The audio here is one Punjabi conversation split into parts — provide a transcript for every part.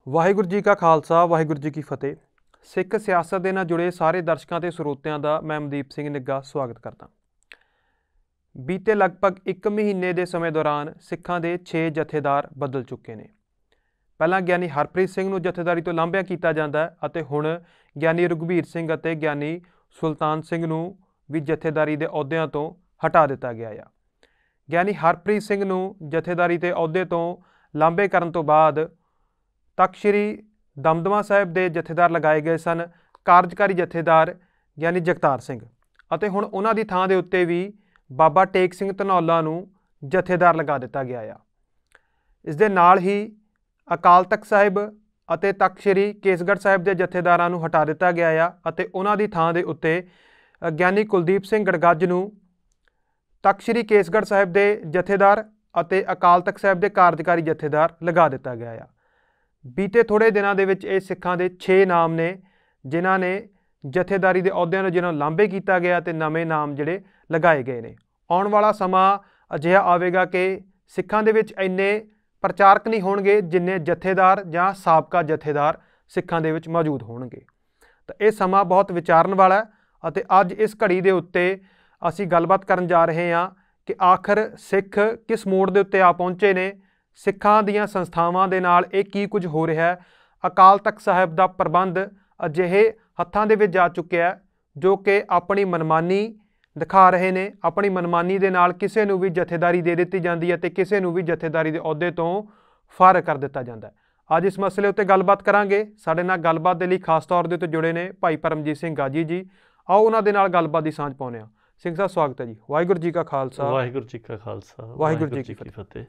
ਵਾਹਿਗੁਰੂ ਜੀ ਕਾ ਖਾਲਸਾ ਵਾਹਿਗੁਰੂ ਜੀ ਕੀ ਫਤਿਹ। ਸਿੱਖ ਸਿਆਸਤ ਦੇ ਨਾਲ ਜੁੜੇ ਸਾਰੇ ਦਰਸ਼ਕਾਂ ਤੇ ਸਰੋਤਿਆਂ ਦਾ ਮੈਂ ਮਨਦੀਪ ਸਿੰਘ ਨਿੱਗਾ ਸਵਾਗਤ ਕਰਦਾ। ਬੀਤੇ ਲਗਭਗ 1 ਮਹੀਨੇ ਦੇ ਸਮੇਂ ਦੌਰਾਨ ਸਿੱਖਾਂ ਦੇ 6 ਜਥੇਦਾਰ ਬਦਲ ਚੁੱਕੇ ਨੇ। ਪਹਿਲਾਂ ਗਿਆਨੀ ਹਰਪ੍ਰੀਤ ਸਿੰਘ ਨੂੰ ਜਥੇਦਾਰੀ ਤੋਂ ਲਾਂਭਿਆ ਕੀਤਾ ਜਾਂਦਾ ਹੈ ਅਤੇ ਹੁਣ ਗਿਆਨੀ ਰਘੁਬੀਰ ਸਿੰਘ ਅਤੇ ਗਿਆਨੀ ਸੁਲਤਾਨ ਸਿੰਘ ਨੂੰ ਵੀ ਜਥੇਦਾਰੀ ਦੇ ਅਹੁਦਿਆਂ ਤੋਂ ਹਟਾ ਦਿੱਤਾ ਗਿਆ ਆ। ਗਿਆਨੀ ਹਰਪ੍ਰੀਤ ਸਿੰਘ ਨੂੰ ਜਥੇਦਾਰੀ ਦੇ ਅਹੁਦੇ ਤੋਂ ਲਾਂਭੇ ਕਰਨ ਤੋਂ ਬਾਅਦ ਤਖ਼ਤ ਸ਼੍ਰੀ ਦਮਦਮਾ ਸਾਹਿਬ ਦੇ ਜਥੇਦਾਰ ਲਗਾਏ ਗਏ ਸਨ ਕਾਰਜਕਾਰੀ ਜਥੇਦਾਰ ਗਿਆਨੀ ਜਗਤਾਰ ਸਿੰਘ, ਅਤੇ ਹੁਣ ਉਹਨਾਂ ਦੀ ਥਾਂ ਦੇ ਉੱਤੇ ਵੀ ਬਾਬਾ ਟੇਕ ਸਿੰਘ ਧਨੌਲਾ ਨੂੰ ਜਥੇਦਾਰ ਲਗਾ ਦਿੱਤਾ ਗਿਆ ਆ। ਇਸ ਦੇ ਨਾਲ ਹੀ ਅਕਾਲ ਤਖ਼ਤ ਸਾਹਿਬ ਅਤੇ ਤਖ਼ਤ ਸ਼੍ਰੀ ਕੇਸਗੜ੍ਹ ਸਾਹਿਬ ਦੇ ਜਥੇਦਾਰਾਂ ਨੂੰ ਹਟਾ ਦਿੱਤਾ ਗਿਆ ਆ ਅਤੇ ਉਹਨਾਂ ਦੀ ਥਾਂ ਦੇ ਉੱਤੇ ਗਿਆਨੀ ਕੁਲਦੀਪ ਸਿੰਘ ਗੜਗੱਜ ਨੂੰ ਤਖ਼ਤ ਸ਼੍ਰੀ ਕੇਸਗੜ੍ਹ ਸਾਹਿਬ ਦੇ ਜਥੇਦਾਰ ਅਤੇ ਅਕਾਲ ਤਖ਼ਤ ਸਾਹਿਬ ਦੇ ਕਾਰਜਕਾਰੀ ਜਥੇਦਾਰ ਲਗਾ ਦਿੱਤਾ ਗਿਆ ਆ। ਬੀਤੇ ਥੋੜ੍ਹੇ ਦਿਨਾਂ ਦੇ ਵਿੱਚ ਇਹ ਸਿੱਖਾਂ ਦੇ 6 ਨਾਮ ਨੇ ਜਿਨ੍ਹਾਂ ਨੇ ਜਥੇਦਾਰੀ ਦੇ ਅਹੁਦਿਆਂ ਨੂੰ ਜਿਹਨਾਂ ਨੂੰ ਲਾਂਭੇ ਕੀਤਾ ਗਿਆ ਅਤੇ ਨਵੇਂ ਨਾਮ ਜਿਹੜੇ ਲਗਾਏ ਗਏ ਨੇ। ਆਉਣ ਵਾਲਾ ਸਮਾਂ ਅਜਿਹਾ ਆਵੇਗਾ ਕਿ ਸਿੱਖਾਂ ਦੇ ਵਿੱਚ ਇੰਨੇ ਪ੍ਰਚਾਰਕ ਨਹੀਂ ਹੋਣਗੇ ਜਿੰਨੇ ਜਥੇਦਾਰ ਜਾਂ ਸਾਬਕਾ ਜਥੇਦਾਰ ਸਿੱਖਾਂ ਦੇ ਵਿੱਚ ਮੌਜੂਦ ਹੋਣਗੇ। ਤਾਂ ਇਹ ਸਮਾਂ ਬਹੁਤ ਵਿਚਾਰਨ ਵਾਲਾ ਹੈ ਅਤੇ ਅੱਜ ਇਸ ਘੜੀ ਦੇ ਉੱਤੇ ਅਸੀਂ ਗੱਲਬਾਤ ਕਰਨ ਜਾ ਰਹੇ ਹਾਂ ਕਿ ਆਖਰ ਸਿੱਖ ਕਿਸ ਮੋੜ ਦੇ ਉੱਤੇ ਆ ਪਹੁੰਚੇ ਨੇ, ਸਿੱਖਾਂ ਦੀਆਂ ਸੰਸਥਾਵਾਂ ਦੇ ਨਾਲ ਇਹ ਕੀ ਕੁਝ ਹੋ ਰਿਹਾ ਹੈ। ਅਕਾਲ ਤਖ਼ਤ ਸਾਹਿਬ ਦਾ ਪ੍ਰਬੰਧ ਅਜਿਹੇ ਹੱਥਾਂ ਦੇ ਵਿੱਚ ਜਾ ਚੁੱਕਿਆ ਹੈ ਜੋ ਕਿ ਆਪਣੀ ਮਨਮਾਨੀ ਦਿਖਾ ਰਹੇ ਨੇ। ਆਪਣੀ ਮਨਮਾਨੀ ਦੇ ਨਾਲ ਕਿਸੇ ਨੂੰ ਵੀ ਜਥੇਦਾਰੀ ਦੇ ਦਿੱਤੀ ਜਾਂਦੀ ਹੈ ਅਤੇ ਕਿਸੇ ਨੂੰ ਵੀ ਜਥੇਦਾਰੀ ਦੇ ਅਹੁਦੇ ਤੋਂ ਫਾਰਗ ਕਰ ਦਿੱਤਾ ਜਾਂਦਾ ਹੈ। ਅੱਜ ਇਸ ਮਸਲੇ ਉੱਤੇ ਗੱਲਬਾਤ ਕਰਾਂਗੇ। ਸਾਡੇ ਨਾਲ ਗੱਲਬਾਤ ਦੇ ਲਈ ਖਾਸ ਤੌਰ ਦੇ ਉੱਤੇ ਜੁੜੇ ਨੇ ਭਾਈ ਪਰਮਜੀਤ ਸਿੰਘ ਗਾਜੀ ਜੀ। ਆਓ ਉਹਨਾਂ ਦੇ ਨਾਲ ਗੱਲਬਾਤ ਦੀ ਸਾਂਝ ਪਾਉਂਦੇ ਹਾਂ। ਸਿੰਘ ਸਾਹਿਬ ਸਵਾਗਤ ਹੈ ਜੀ। ਵਾਹਿਗੁਰੂ ਜੀ ਕਾ ਖਾਲਸਾ ਵਾਹਿਗੁਰੂ ਜੀ ਕਾ ਖਾਲਸਾ ਵਾਹਿਗੁਰੂ ਜੀ ਕੀ ਫਤਿਹ।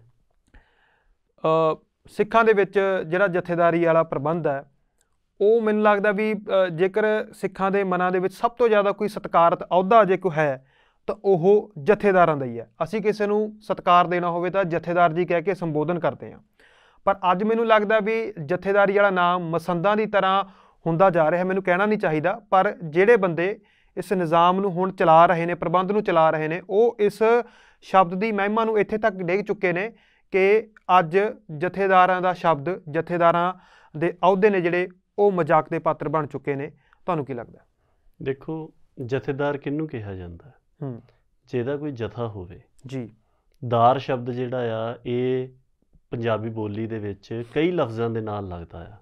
ਸਿੱਖਾਂ ਦੇ ਵਿੱਚ ਜਿਹੜਾ ਜਥੇਦਾਰੀ ਵਾਲਾ ਪ੍ਰਬੰਧ ਹੈ ਉਹ ਮੈਨੂੰ ਲੱਗਦਾ ਵੀ ਜੇਕਰ ਸਿੱਖਾਂ ਦੇ ਮਨਾਂ ਦੇ ਵਿੱਚ ਸਭ ਤੋਂ ਜ਼ਿਆਦਾ ਕੋਈ ਸਤਿਕਾਰਤ ਅਹੁਦਾ ਜੇ ਕੋਈ ਹੈ ਤਾਂ ਉਹ ਜਥੇਦਾਰਾਂ ਦਾ ਹੀ ਹੈ। ਅਸੀਂ ਕਿਸੇ ਨੂੰ ਸਤਿਕਾਰ ਦੇਣਾ ਹੋਵੇ ਤਾਂ ਜਥੇਦਾਰ ਜੀ ਕਹਿ ਕੇ ਸੰਬੋਧਨ ਕਰਦੇ ਹਾਂ, ਪਰ ਅੱਜ ਮੈਨੂੰ ਲੱਗਦਾ ਵੀ ਜਥੇਦਾਰੀ ਵਾਲਾ ਨਾਮ ਮਸੰਦਾਂ ਦੀ ਤਰ੍ਹਾਂ ਹੁੰਦਾ ਜਾ ਰਿਹਾ। ਮੈਨੂੰ ਕਹਿਣਾ ਨਹੀਂ ਚਾਹੀਦਾ, ਪਰ ਜਿਹੜੇ ਬੰਦੇ ਇਸ ਨਿਜ਼ਾਮ ਨੂੰ ਹੁਣ ਚਲਾ ਰਹੇ ਨੇ, ਪ੍ਰਬੰਧ ਨੂੰ ਚਲਾ ਰਹੇ ਨੇ, ਉਹ ਇਸ ਸ਼ਬਦ ਦੀ ਮਹਿਮਾ ਨੂੰ ਇੱਥੇ ਤੱਕ ਡੇਗ ਚੁੱਕੇ ਨੇ ਕਿ ਅੱਜ ਜਥੇਦਾਰਾਂ ਦਾ ਸ਼ਬਦ, ਜਥੇਦਾਰਾਂ ਦੇ ਅਹੁਦੇ ਨੇ ਜਿਹੜੇ ਉਹ ਮਜ਼ਾਕ ਦੇ ਪਾਤਰ ਬਣ ਚੁੱਕੇ ਨੇ। ਤੁਹਾਨੂੰ ਕੀ ਲੱਗਦਾ? ਦੇਖੋ, ਜਥੇਦਾਰ ਕਿਹਨੂੰ ਕਿਹਾ ਜਾਂਦਾ ਹੈ? ਜਿਹਦਾ ਕੋਈ ਜਥਾ ਹੋਵੇ ਜੀ। ਦਾਰ ਸ਼ਬਦ ਜਿਹੜਾ ਆ ਇਹ ਪੰਜਾਬੀ ਬੋਲੀ ਦੇ ਵਿੱਚ ਕਈ ਲਫ਼ਜ਼ਾਂ ਦੇ ਨਾਲ ਲੱਗਦਾ ਆ,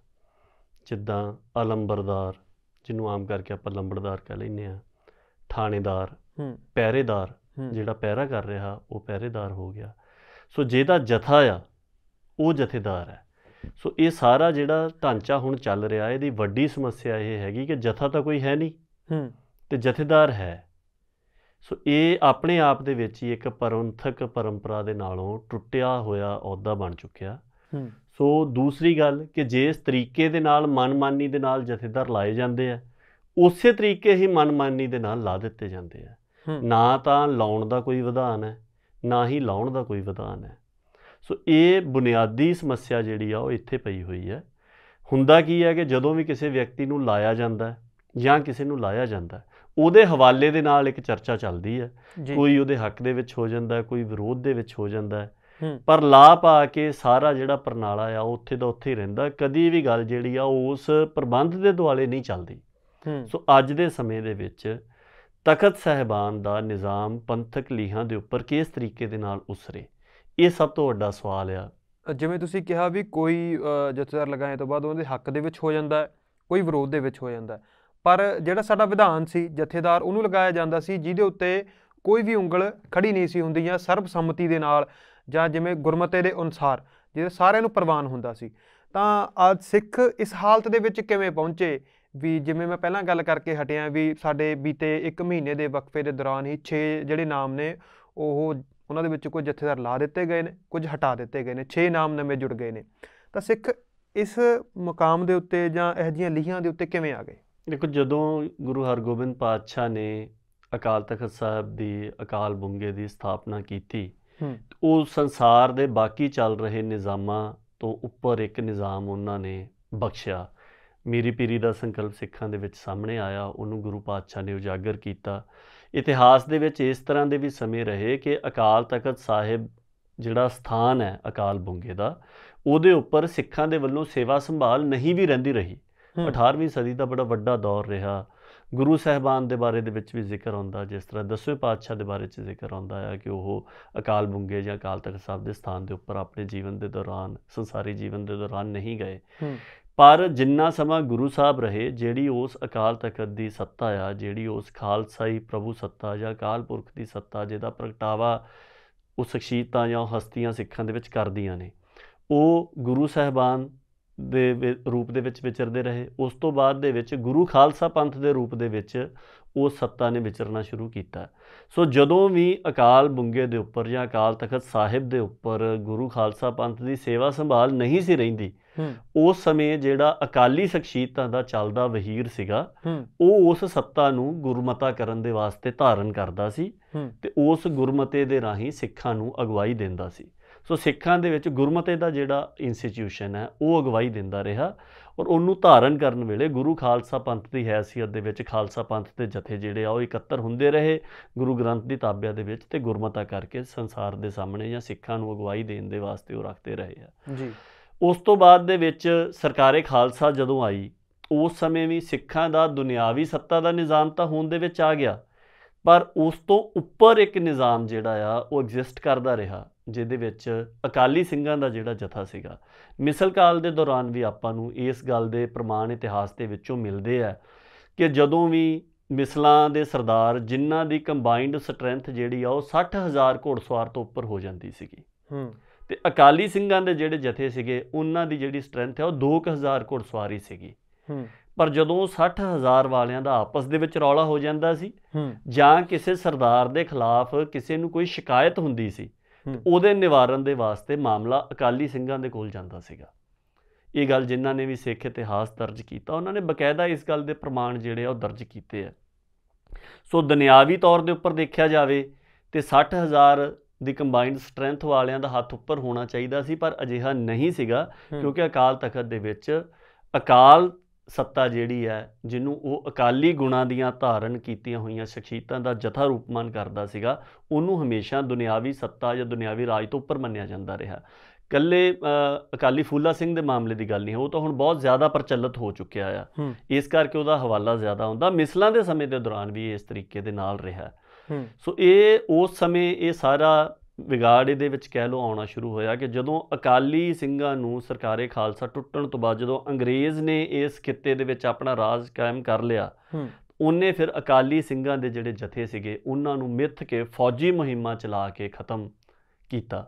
ਜਿੱਦਾਂ ਅਲੰਬਰਦਾਰ, ਜਿਹਨੂੰ ਆਮ ਕਰਕੇ ਆਪਾਂ ਲੰਬੜਦਾਰ ਕਹਿ ਲੈਂਦੇ ਹਾਂ, ਥਾਣੇਦਾਰ, ਪਹਿਰੇਦਾਰ, ਜਿਹੜਾ ਪਹਿਰਾ ਕਰ ਰਿਹਾ ਉਹ ਪਹਿਰੇਦਾਰ ਹੋ ਗਿਆ। ਸੋ ਜਿਹਦਾ ਜਥਾ ਆ ਉਹ ਜਥੇਦਾਰ ਹੈ। ਸੋ ਇਹ ਸਾਰਾ ਜਿਹੜਾ ਢਾਂਚਾ ਹੁਣ ਚੱਲ ਰਿਹਾ, ਇਹਦੀ ਵੱਡੀ ਸਮੱਸਿਆ ਇਹ ਹੈਗੀ ਕਿ ਜਥਾ ਤਾਂ ਕੋਈ ਹੈ ਨਹੀਂ ਤੇ ਜਥੇਦਾਰ ਹੈ। ਸੋ ਇਹ ਆਪਣੇ ਆਪ ਦੇ ਵਿੱਚ ਹੀ ਇੱਕ ਪਰੰਥਕ ਪਰੰਪਰਾ ਦੇ ਨਾਲੋਂ ਟੁੱਟਿਆ ਹੋਇਆ ਅਹੁਦਾ ਬਣ ਚੁੱਕਿਆ। ਸੋ ਦੂਸਰੀ ਗੱਲ ਕਿ ਜਿਸ ਤਰੀਕੇ ਦੇ ਨਾਲ ਮਨਮਾਨੀ ਦੇ ਨਾਲ ਜਥੇਦਾਰ ਲਾਏ ਜਾਂਦੇ ਆ, ਉਸੇ ਤਰੀਕੇ ਹੀ ਮਨਮਾਨੀ ਦੇ ਨਾਲ ਲਾ ਦਿੱਤੇ ਜਾਂਦੇ ਆ। ਨਾ ਤਾਂ ਲਾਉਣ ਦਾ ਕੋਈ ਵਿਧਾਨ ਹੈ, ਨਾ ਹੀ ਲਾਉਣ ਦਾ ਕੋਈ ਵਿਧਾਨ ਹੈ। ਸੋ ਇਹ ਬੁਨਿਆਦੀ ਸਮੱਸਿਆ ਜਿਹੜੀ ਆ ਉਹ ਇੱਥੇ ਪਈ ਹੋਈ ਹੈ। ਹੁੰਦਾ ਕੀ ਹੈ ਕਿ ਜਦੋਂ ਵੀ ਕਿਸੇ ਵਿਅਕਤੀ ਨੂੰ ਲਾਇਆ ਜਾਂਦਾ ਜਾਂ ਕਿਸੇ ਨੂੰ ਲਾਇਆ ਜਾਂਦਾ, ਉਹਦੇ ਹਵਾਲੇ ਦੇ ਨਾਲ ਇੱਕ ਚਰਚਾ ਚੱਲਦੀ ਹੈ। ਕੋਈ ਉਹਦੇ ਹੱਕ ਦੇ ਵਿੱਚ ਹੋ ਜਾਂਦਾ, ਕੋਈ ਵਿਰੋਧ ਦੇ ਵਿੱਚ ਹੋ ਜਾਂਦਾ, ਪਰ ਲਾ ਪਾ ਕੇ ਸਾਰਾ ਜਿਹੜਾ ਪ੍ਰਣਾਲਾ ਆ ਉਹ ਉੱਥੇ ਦਾ ਉੱਥੇ ਹੀ ਰਹਿੰਦਾ। ਕਦੀ ਵੀ ਗੱਲ ਜਿਹੜੀ ਆ ਉਸ ਪ੍ਰਬੰਧ ਦੇ ਦੁਆਲੇ ਨਹੀਂ ਚੱਲਦੀ। ਸੋ ਅੱਜ ਦੇ ਸਮੇਂ ਦੇ ਵਿੱਚ ਤਖ਼ਤ ਸਾਹਿਬਾਨ ਦਾ ਨਿਜ਼ਾਮ ਪੰਥਕ ਲੀਹਾਂ ਦੇ ਉੱਪਰ ਕਿਸ ਤਰੀਕੇ ਦੇ ਨਾਲ ਉਸਰੇ, ਇਹ ਸਭ ਤੋਂ ਵੱਡਾ ਸਵਾਲ ਆ। ਜਿਵੇਂ ਤੁਸੀਂ ਕਿਹਾ ਵੀ ਕੋਈ ਜਥੇਦਾਰ ਲਗਾਏ ਤੋਂ ਬਾਅਦ ਉਹਦੇ ਹੱਕ ਦੇ ਵਿੱਚ ਹੋ ਜਾਂਦਾ, ਕੋਈ ਵਿਰੋਧ ਦੇ ਵਿੱਚ ਹੋ ਜਾਂਦਾ, ਪਰ ਜਿਹੜਾ ਸਾਡਾ ਵਿਧਾਨ ਸੀ ਜਥੇਦਾਰ ਉਹਨੂੰ ਲਗਾਇਆ ਜਾਂਦਾ ਸੀ ਜਿਹਦੇ ਉੱਤੇ ਕੋਈ ਵੀ ਉਂਗਲ ਖੜੀ ਨਹੀਂ ਸੀ ਹੁੰਦੀ, ਜਾਂ ਸਰਬਸੰਮਤੀ ਦੇ ਨਾਲ, ਜਾਂ ਜਿਵੇਂ ਗੁਰਮਤੇ ਦੇ ਅਨੁਸਾਰ ਜਿਹਦੇ ਸਾਰਿਆਂ ਨੂੰ ਪ੍ਰਵਾਨ ਹੁੰਦਾ ਸੀ। ਤਾਂ ਅੱਜ ਸਿੱਖ ਇਸ ਹਾਲਤ ਦੇ ਵਿੱਚ ਕਿਵੇਂ ਪਹੁੰਚੇ ਵੀ ਜਿਵੇਂ ਮੈਂ ਪਹਿਲਾਂ ਗੱਲ ਕਰਕੇ ਹਟਿਆ ਵੀ ਸਾਡੇ ਬੀਤੇ 1 ਮਹੀਨੇ ਦੇ ਵਕਫੇ ਦੇ ਦੌਰਾਨ ਹੀ 6 ਜਿਹੜੇ ਨਾਮ ਨੇ ਉਹ ਉਹਨਾਂ ਦੇ ਵਿੱਚ ਕੁਝ ਜਥੇਦਾਰ ਲਾ ਦਿੱਤੇ ਗਏ ਨੇ, ਕੁਝ ਹਟਾ ਦਿੱਤੇ ਗਏ ਨੇ, 6 ਨਾਮ ਨਵੇਂ ਜੁੜ ਗਏ ਨੇ। ਤਾਂ ਸਿੱਖ ਇਸ ਮੁਕਾਮ ਦੇ ਉੱਤੇ ਜਾਂ ਇਹੋ ਜਿਹੀਆਂ ਲੀਹਾਂ ਦੇ ਉੱਤੇ ਕਿਵੇਂ ਆ ਗਏ? ਦੇਖੋ, ਜਦੋਂ ਗੁਰੂ ਹਰਗੋਬਿੰਦ ਪਾਤਸ਼ਾਹ ਨੇ ਅਕਾਲ ਤਖ਼ਤ ਸਾਹਿਬ ਦੀ ਅਕਾਲ ਬੁੰਗੇ ਦੀ ਸਥਾਪਨਾ ਕੀਤੀ, ਉਹ ਸੰਸਾਰ ਦੇ ਬਾਕੀ ਚੱਲ ਰਹੇ ਨਿਜ਼ਾਮਾਂ ਤੋਂ ਉੱਪਰ ਇੱਕ ਨਿਜ਼ਾਮ ਉਹਨਾਂ ਨੇ ਬਖਸ਼ਿਆ। ਮੀਰੀ ਪੀਰੀ ਦਾ ਸੰਕਲਪ ਸਿੱਖਾਂ ਦੇ ਵਿੱਚ ਸਾਹਮਣੇ ਆਇਆ, ਉਹਨੂੰ ਗੁਰੂ ਪਾਤਸ਼ਾਹ ਨੇ ਉਜਾਗਰ ਕੀਤਾ। ਇਤਿਹਾਸ ਦੇ ਵਿੱਚ ਇਸ ਤਰ੍ਹਾਂ ਦੇ ਵੀ ਸਮੇਂ ਰਹੇ ਕਿ ਅਕਾਲ ਤਖ਼ਤ ਸਾਹਿਬ ਜਿਹੜਾ ਸਥਾਨ ਹੈ ਅਕਾਲ ਬੁੰਗੇ ਦਾ, ਉਹਦੇ ਉੱਪਰ ਸਿੱਖਾਂ ਦੇ ਵੱਲੋਂ ਸੇਵਾ ਸੰਭਾਲ ਨਹੀਂ ਵੀ ਰਹਿੰਦੀ ਰਹੀ। 18ਵੀਂ ਸਦੀ ਦਾ ਬੜਾ ਵੱਡਾ ਦੌਰ ਰਿਹਾ। ਗੁਰੂ ਸਾਹਿਬਾਨ ਦੇ ਬਾਰੇ ਦੇ ਵਿੱਚ ਵੀ ਜ਼ਿਕਰ ਆਉਂਦਾ, ਜਿਸ ਤਰ੍ਹਾਂ 10ਵੇਂ ਪਾਤਸ਼ਾਹ ਦੇ ਬਾਰੇ 'ਚ ਜ਼ਿਕਰ ਆਉਂਦਾ ਹੈ ਕਿ ਉਹ ਅਕਾਲ ਬੁੰਗੇ ਜਾਂ ਅਕਾਲ ਤਖ਼ਤ ਸਾਹਿਬ ਦੇ ਸਥਾਨ ਦੇ ਉੱਪਰ ਆਪਣੇ ਜੀਵਨ ਦੇ ਦੌਰਾਨ, ਸੰਸਾਰੀ ਜੀਵਨ ਦੇ ਦੌਰਾਨ ਨਹੀਂ ਗਏ। ਪਰ ਜਿੰਨਾ ਸਮਾਂ ਗੁਰੂ ਸਾਹਿਬ ਰਹੇ, ਜਿਹੜੀ ਉਸ ਅਕਾਲ ਤਖ਼ਤ ਦੀ ਸੱਤਾ ਆ, ਜਿਹੜੀ ਉਸ ਖਾਲਸਾਈ ਪ੍ਰਭੂ ਸੱਤਾ ਜਾਂ ਅਕਾਲ ਪੁਰਖ ਦੀ ਸੱਤਾ ਜਿਹਦਾ ਪ੍ਰਗਟਾਵਾ ਉਹ ਸ਼ਖਸੀਅਤਾਂ ਜਾਂ ਉਹ ਹਸਤੀਆਂ ਸਿੱਖਾਂ ਦੇ ਵਿੱਚ ਕਰਦੀਆਂ ਨੇ, ਉਹ ਗੁਰੂ ਸਾਹਿਬਾਨ ਦੇ ਰੂਪ ਦੇ ਵਿੱਚ ਵਿਚਰਦੇ ਰਹੇ। ਉਸ ਤੋਂ ਬਾਅਦ ਦੇ ਵਿੱਚ ਗੁਰੂ ਖਾਲਸਾ ਪੰਥ ਦੇ ਰੂਪ ਦੇ ਵਿੱਚ ਉਸ ਸੱਤਾ ਨੇ ਵਿਚਰਨਾ ਸ਼ੁਰੂ ਕੀਤਾ। ਸੋ ਜਦੋਂ ਵੀ ਅਕਾਲ ਬੁੰਗੇ ਦੇ ਉੱਪਰ ਜਾਂ ਅਕਾਲ ਤਖ਼ਤ ਸਾਹਿਬ ਦੇ ਉੱਪਰ ਗੁਰੂ ਖਾਲਸਾ ਪੰਥ ਦੀ ਸੇਵਾ ਸੰਭਾਲ ਨਹੀਂ ਸੀ ਰਹਿੰਦੀ, ਉਸ ਸਮੇਂ ਜਿਹੜਾ ਅਕਾਲੀ ਸ਼ਖਸੀਅਤਾਂ ਦਾ ਚੱਲਦਾ ਵਹੀਰ ਸੀਗਾ, ਉਹ ਉਸ ਸੱਤਾ ਨੂੰ ਗੁਰਮਤਾ ਕਰਨ ਦੇ ਵਾਸਤੇ ਧਾਰਨ ਕਰਦਾ ਸੀ ਤੇ ਉਸ ਗੁਰਮਤੇ ਦੇ ਰਾਹੀਂ ਸਿੱਖਾਂ ਨੂੰ ਅਗਵਾਈ ਦਿੰਦਾ ਸੀ। ਸੋ ਸਿੱਖਾਂ ਦੇ ਵਿੱਚ ਗੁਰਮਤੇ ਦਾ ਜਿਹੜਾ ਇੰਸਟੀਟਿਊਸ਼ਨ ਹੈ ਉਹ ਅਗਵਾਈ ਦਿੰਦਾ ਰਿਹਾ, ਔਰ ਉਹਨੂੰ ਧਾਰਨ ਕਰਨ ਵੇਲੇ ਗੁਰੂ ਖਾਲਸਾ ਪੰਥ ਦੀ ਹੈਸੀਅਤ ਦੇ ਵਿੱਚ ਖਾਲਸਾ ਪੰਥ ਦੇ ਜਥੇ ਜਿਹੜੇ ਆ ਉਹ ਇਕੱਤਰ ਹੁੰਦੇ ਰਹੇ ਗੁਰੂ ਗ੍ਰੰਥ ਦੀ ਤਾਬਿਆ ਦੇ ਵਿੱਚ, ਤੇ ਗੁਰਮਤਾ ਕਰਕੇ ਸੰਸਾਰ ਦੇ ਸਾਹਮਣੇ ਜਾਂ ਸਿੱਖਾਂ ਨੂੰ ਅਗਵਾਈ ਦੇਣ ਦੇ ਵਾਸਤੇ ਉਹ ਰੱਖਦੇ ਰਹੇ ਆ ਜੀ। ਉਸ ਤੋਂ ਬਾਅਦ ਦੇ ਵਿੱਚ ਸਰਕਾਰੇ ਖਾਲਸਾ ਜਦੋਂ ਆਈ, ਉਸ ਸਮੇਂ ਵੀ ਸਿੱਖਾਂ ਦਾ ਦੁਨਿਆਵੀ ਸੱਤਾ ਦਾ ਨਿਜ਼ਾਮ ਤਾਂ ਹੋਂਦ ਦੇ ਵਿੱਚ ਆ ਗਿਆ, ਪਰ ਉਸ ਤੋਂ ਉੱਪਰ ਇੱਕ ਨਿਜ਼ਾਮ ਜਿਹੜਾ ਆ ਉਹ ਐਗਜ਼ਿਸਟ ਕਰਦਾ ਰਿਹਾ, ਜਿਹਦੇ ਵਿੱਚ ਅਕਾਲੀ ਸਿੰਘਾਂ ਦਾ ਜਿਹੜਾ ਜਥਾ ਸੀਗਾ। ਮਿਸਲ ਕਾਲ ਦੇ ਦੌਰਾਨ ਵੀ ਆਪਾਂ ਨੂੰ ਇਸ ਗੱਲ ਦੇ ਪ੍ਰਮਾਣ ਇਤਿਹਾਸ ਦੇ ਵਿੱਚੋਂ ਮਿਲਦੇ ਆ ਕਿ ਜਦੋਂ ਵੀ ਮਿਸਲਾਂ ਦੇ ਸਰਦਾਰ ਜਿਨ੍ਹਾਂ ਦੀ ਕੰਬਾਈਨਡ ਸਟਰੈਂਥ ਜਿਹੜੀ ਆ ਉਹ 60,000 ਘੋੜਸਵਾਰ ਤੋਂ ਉੱਪਰ ਹੋ ਜਾਂਦੀ ਸੀਗੀ, ਤੇ ਅਕਾਲੀ ਸਿੰਘਾਂ ਦੇ ਜਿਹੜੇ ਜਥੇ ਸੀਗੇ ਉਹਨਾਂ ਦੀ ਜਿਹੜੀ ਸਟਰੈਂਥ ਹੈ ਉਹ 2,000 ਘੋੜਸਵਾਰ ਹੀ ਸੀਗੀ। ਪਰ ਜਦੋਂ 60,000 ਵਾਲਿਆਂ ਦਾ ਆਪਸ ਦੇ ਵਿੱਚ ਰੌਲਾ ਹੋ ਜਾਂਦਾ ਸੀ ਜਾਂ ਕਿਸੇ ਸਰਦਾਰ ਦੇ ਖਿਲਾਫ ਕਿਸੇ ਨੂੰ ਕੋਈ ਸ਼ਿਕਾਇਤ ਹੁੰਦੀ ਸੀ, ਉਹਦੇ ਨਿਵਾਰਨ ਦੇ ਵਾਸਤੇ ਮਾਮਲਾ ਅਕਾਲੀ ਸਿੰਘਾਂ ਦੇ ਕੋਲ ਜਾਂਦਾ ਸੀਗਾ। ਇਹ ਗੱਲ ਜਿਨ੍ਹਾਂ ਨੇ ਵੀ ਸਿੱਖ ਇਤਿਹਾਸ ਦਰਜ ਕੀਤਾ, ਉਹਨਾਂ ਨੇ ਬਕਾਇਦਾ ਇਸ ਗੱਲ ਦੇ ਪ੍ਰਮਾਣ ਜਿਹੜੇ ਆ ਉਹ ਦਰਜ ਕੀਤੇ ਆ। ਸੋ ਦੁਨਿਆਵੀ ਤੌਰ ਦੇ ਉੱਪਰ ਦੇਖਿਆ ਜਾਵੇ ਤੇ 60,000 ਦੀ ਕੰਬਾਈਨਡ ਸਟਰੈਂਥ ਵਾਲਿਆਂ ਦਾ ਹੱਥ ਉੱਪਰ ਹੋਣਾ ਚਾਹੀਦਾ ਸੀ, ਪਰ ਅਜਿਹਾ ਨਹੀਂ ਸੀਗਾ, ਕਿਉਂਕਿ ਅਕਾਲ ਤਖ਼ਤ ਦੇ ਵਿੱਚ ਅਕਾਲ ਸੱਤਾ ਜਿਹੜੀ ਹੈ, ਜਿਹਨੂੰ ਉਹ ਅਕਾਲੀ ਗੁਣਾਂ ਦੀਆਂ ਧਾਰਨ ਕੀਤੀਆਂ ਹੋਈਆਂ ਸ਼ਖਸੀਅਤਾਂ ਦਾ ਜਥਾ ਰੂਪਮਾਨ ਕਰਦਾ ਸੀਗਾ, ਉਹਨੂੰ ਹਮੇਸ਼ਾ ਦੁਨਿਆਵੀ ਸੱਤਾ ਜਾਂ ਦੁਨਿਆਵੀ ਰਾਜ ਤੋਂ ਉੱਪਰ ਮੰਨਿਆ ਜਾਂਦਾ ਰਿਹਾ। ਇਕੱਲੇ ਅਕਾਲੀ ਫੂਲਾ ਸਿੰਘ ਦੇ ਮਾਮਲੇ ਦੀ ਗੱਲ ਨਹੀਂ ਹੈ, ਉਹ ਤਾਂ ਹੁਣ ਬਹੁਤ ਜ਼ਿਆਦਾ ਪ੍ਰਚਲਿਤ ਹੋ ਚੁੱਕਿਆ ਆ, ਇਸ ਕਰਕੇ ਉਹਦਾ ਹਵਾਲਾ ਜ਼ਿਆਦਾ ਹੁੰਦਾ। ਮਿਸਲਾਂ ਦੇ ਸਮੇਂ ਦੇ ਦੌਰਾਨ ਵੀ ਇਸ ਤਰੀਕੇ ਦੇ ਨਾਲ ਰਿਹਾ। ਸੋ ਇਹ ਉਸ ਸਮੇਂ ਇਹ ਸਾਰਾ ਵਿਗਾੜ ਇਹਦੇ ਵਿੱਚ ਕਹਿ ਲਓ ਆਉਣਾ ਸ਼ੁਰੂ ਹੋਇਆ ਕਿ ਜਦੋਂ ਅਕਾਲੀ ਸਿੰਘਾਂ ਨੂੰ ਸਰਕਾਰੇ ਖਾਲਸਾ ਟੁੱਟਣ ਤੋਂ ਬਾਅਦ ਜਦੋਂ ਅੰਗਰੇਜ਼ ਨੇ ਇਸ ਖਿੱਤੇ ਦੇ ਵਿੱਚ ਆਪਣਾ ਰਾਜ ਕਾਇਮ ਕਰ ਲਿਆ, ਉਹਨੇ ਫਿਰ ਅਕਾਲੀ ਸਿੰਘਾਂ ਦੇ ਜਿਹੜੇ ਜਥੇ ਸੀਗੇ ਉਹਨਾਂ ਨੂੰ ਮਿੱਥ ਕੇ ਫੌਜੀ ਮੁਹਿੰਮਾਂ ਚਲਾ ਕੇ ਖ਼ਤਮ ਕੀਤਾ,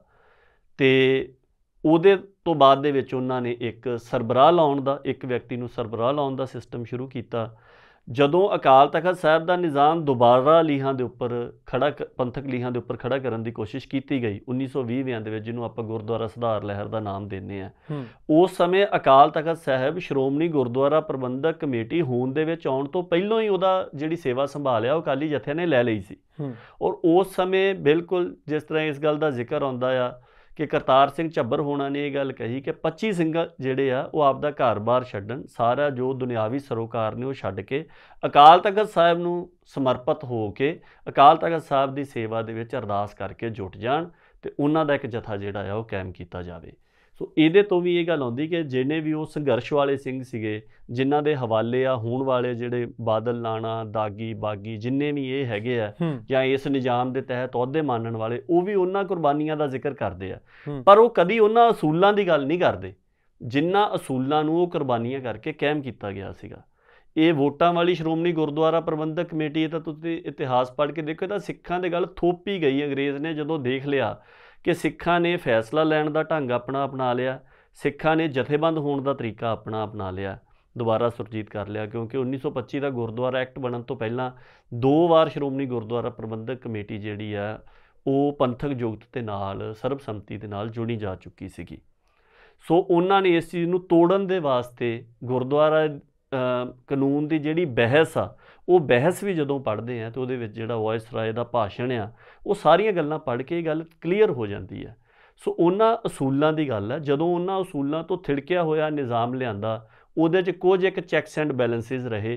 ਤੇ ਉਹਦੇ ਤੋਂ ਬਾਅਦ ਦੇ ਵਿੱਚ ਉਹਨਾਂ ਨੇ ਇੱਕ ਸਰਬਰਾਹ ਲਾਉਣ ਦਾ, ਇੱਕ ਵਿਅਕਤੀ ਨੂੰ ਸਰਬਰਾਹ ਲਾਉਣ ਦਾ ਸਿਸਟਮ ਸ਼ੁਰੂ ਕੀਤਾ। ਜਦੋਂ ਅਕਾਲ ਤਖ਼ਤ ਸਾਹਿਬ ਦਾ ਨਿਜ਼ਾਮ ਦੁਬਾਰਾ ਲੀਹਾਂ ਦੇ ਉੱਪਰ ਖੜਾ, ਪੰਥਕ ਲੀਹਾਂ ਦੇ ਉੱਪਰ ਖੜਾ ਕਰਨ ਦੀ ਕੋਸ਼ਿਸ਼ ਕੀਤੀ ਗਈ 1920 ਦੇ ਵਿੱਚ, ਜਿਹਨੂੰ ਆਪਾਂ ਗੁਰਦੁਆਰਾ ਸੁਧਾਰ ਲਹਿਰ ਦਾ ਨਾਮ ਦਿੰਦੇ ਹਾਂ, ਉਸ ਸਮੇਂ ਅਕਾਲ ਤਖ਼ਤ ਸਾਹਿਬ ਸ਼੍ਰੋਮਣੀ ਗੁਰਦੁਆਰਾ ਪ੍ਰਬੰਧਕ ਕਮੇਟੀ ਹੋਂਦ ਦੇ ਵਿੱਚ ਆਉਣ ਤੋਂ ਪਹਿਲਾਂ ਹੀ ਉਹਦਾ ਜਿਹੜੀ ਸੇਵਾ ਸੰਭਾਲਿਆ ਉਹ ਅਕਾਲੀ ਜਥਿਆਂ ਨੇ ਲੈ ਲਈ ਸੀ। ਔਰ ਉਸ ਸਮੇਂ ਬਿਲਕੁਲ ਜਿਸ ਤਰ੍ਹਾਂ ਇਸ ਗੱਲ ਦਾ ਜ਼ਿਕਰ ਆਉਂਦਾ ਆ ਕਿ ਕਰਤਾਰ ਸਿੰਘ ਝੱਬਰ ਹੋਣਾ ਨੇ ਇਹ ਗੱਲ ਕਹੀ ਕਿ 25 ਸਿੰਘ ਜਿਹੜੇ ਆ ਉਹ ਆਪਦਾ ਘਰ-ਬਾਰ ਛੱਡਣ, ਸਾਰਾ ਜੋ ਦੁਨਿਆਵੀ ਸਰੋਕਾਰ ਨੇ ਉਹ ਛੱਡ ਕੇ ਅਕਾਲ ਤਖ਼ਤ ਸਾਹਿਬ ਨੂੰ ਸਮਰਪਿਤ ਹੋ ਕੇ ਅਕਾਲ ਤਖ਼ਤ ਸਾਹਿਬ ਦੀ ਸੇਵਾ ਦੇ ਵਿੱਚ ਅਰਦਾਸ ਕਰਕੇ ਜੁਟ ਜਾਣ ਤੇ ਉਹਨਾਂ ਦਾ ਇੱਕ ਜਥਾ ਜਿਹੜਾ ਆ ਉਹ ਕਾਇਮ ਕੀਤਾ ਜਾਵੇ। ਸੋ ਇਹਦੇ ਤੋਂ ਵੀ ਇਹ ਗੱਲ ਆਉਂਦੀ ਕਿ ਜਿਹਨੇ ਵੀ ਉਹ ਸੰਘਰਸ਼ ਵਾਲੇ ਸਿੰਘ ਸੀਗੇ, ਜਿਨ੍ਹਾਂ ਦੇ ਹਵਾਲੇ ਆ ਹੋਣ ਵਾਲੇ ਜਿਹੜੇ ਬਾਦਲ ਲਾਣਾ, ਦਾਗੀ, ਬਾਗੀ, ਜਿੰਨੇ ਵੀ ਇਹ ਹੈਗੇ ਆ ਜਾਂ ਇਸ ਨਿਜ਼ਾਮ ਦੇ ਤਹਿਤ ਅਹੁਦੇ ਮਾਨਣ ਵਾਲੇ, ਉਹ ਵੀ ਉਹਨਾਂ ਕੁਰਬਾਨੀਆਂ ਦਾ ਜ਼ਿਕਰ ਕਰਦੇ ਆ, ਪਰ ਉਹ ਕਦੀ ਉਹਨਾਂ ਅਸੂਲਾਂ ਦੀ ਗੱਲ ਨਹੀਂ ਕਰਦੇ ਜਿਨ੍ਹਾਂ ਅਸੂਲਾਂ ਨੂੰ ਉਹ ਕੁਰਬਾਨੀਆਂ ਕਰਕੇ ਕਾਇਮ ਕੀਤਾ ਗਿਆ ਸੀਗਾ। ਇਹ ਵੋਟਾਂ ਵਾਲੀ ਸ਼੍ਰੋਮਣੀ ਗੁਰਦੁਆਰਾ ਪ੍ਰਬੰਧਕ ਕਮੇਟੀ, ਇਹ ਤਾਂ ਤੁਸੀਂ ਇਤਿਹਾਸ ਪੜ੍ਹ ਕੇ ਦੇਖੋ, ਤਾਂ ਸਿੱਖਾਂ ਦੇ ਗੱਲ ਥੋਪੀ ਗਈ। ਅੰਗਰੇਜ਼ ਨੇ ਜਦੋਂ ਦੇਖ ਲਿਆ ਕਿ ਸਿੱਖਾਂ ਨੇ ਫੈਸਲਾ ਲੈਣ ਦਾ ਢੰਗ ਆਪਣਾ ਅਪਣਾ ਲਿਆ, ਸਿੱਖਾਂ ਨੇ ਜਥੇਬੰਦ ਹੋਣ ਦਾ ਤਰੀਕਾ ਆਪਣਾ ਅਪਣਾ ਲਿਆ, ਦੁਬਾਰਾ ਸੁਰਜੀਤ ਕਰ ਲਿਆ, ਕਿਉਂਕਿ 1925 ਦਾ ਗੁਰਦੁਆਰਾ ਐਕਟ ਬਣਨ ਤੋਂ ਪਹਿਲਾਂ 2 ਵਾਰ ਸ਼੍ਰੋਮਣੀ ਗੁਰਦੁਆਰਾ ਪ੍ਰਬੰਧਕ ਕਮੇਟੀ ਜਿਹੜੀ ਆ ਉਹ ਪੰਥਕ ਜੁਗਤ ਦੇ ਨਾਲ ਸਰਬਸੰਮਤੀ ਦੇ ਨਾਲ ਜੁੜੀ ਜਾ ਚੁੱਕੀ ਸੀਗੀ। ਸੋ ਉਹਨਾਂ ਨੇ ਇਸ ਚੀਜ਼ ਨੂੰ ਤੋੜਨ ਦੇ ਵਾਸਤੇ ਗੁਰਦੁਆਰਾ ਕਾਨੂੰਨ ਦੀ ਜਿਹੜੀ ਬਹਿਸ ਆ, ਉਹ ਬਹਿਸ ਵੀ ਜਦੋਂ ਪੜ੍ਹਦੇ ਆ ਤਾਂ ਉਹਦੇ ਵਿੱਚ ਜਿਹੜਾ ਵਾਇਸਰਾਏ ਦਾ ਭਾਸ਼ਣ ਆ, ਉਹ ਸਾਰੀਆਂ ਗੱਲਾਂ ਪੜ੍ਹ ਕੇ ਇਹ ਗੱਲ ਕਲੀਅਰ ਹੋ ਜਾਂਦੀ ਹੈ। ਸੋ ਉਹਨਾਂ ਅਸੂਲਾਂ ਦੀ ਗੱਲ ਹੈ, ਜਦੋਂ ਉਹਨਾਂ ਅਸੂਲਾਂ ਤੋਂ ਥਿੜਕਿਆ ਹੋਇਆ ਨਿਜ਼ਾਮ ਲਿਆਂਦਾ, ਉਹਦੇ 'ਚ ਕੁਝ ਇੱਕ ਚੈੱਕਸ ਐਂਡ ਬੈਲੈਂਸਿਸ ਰਹੇ,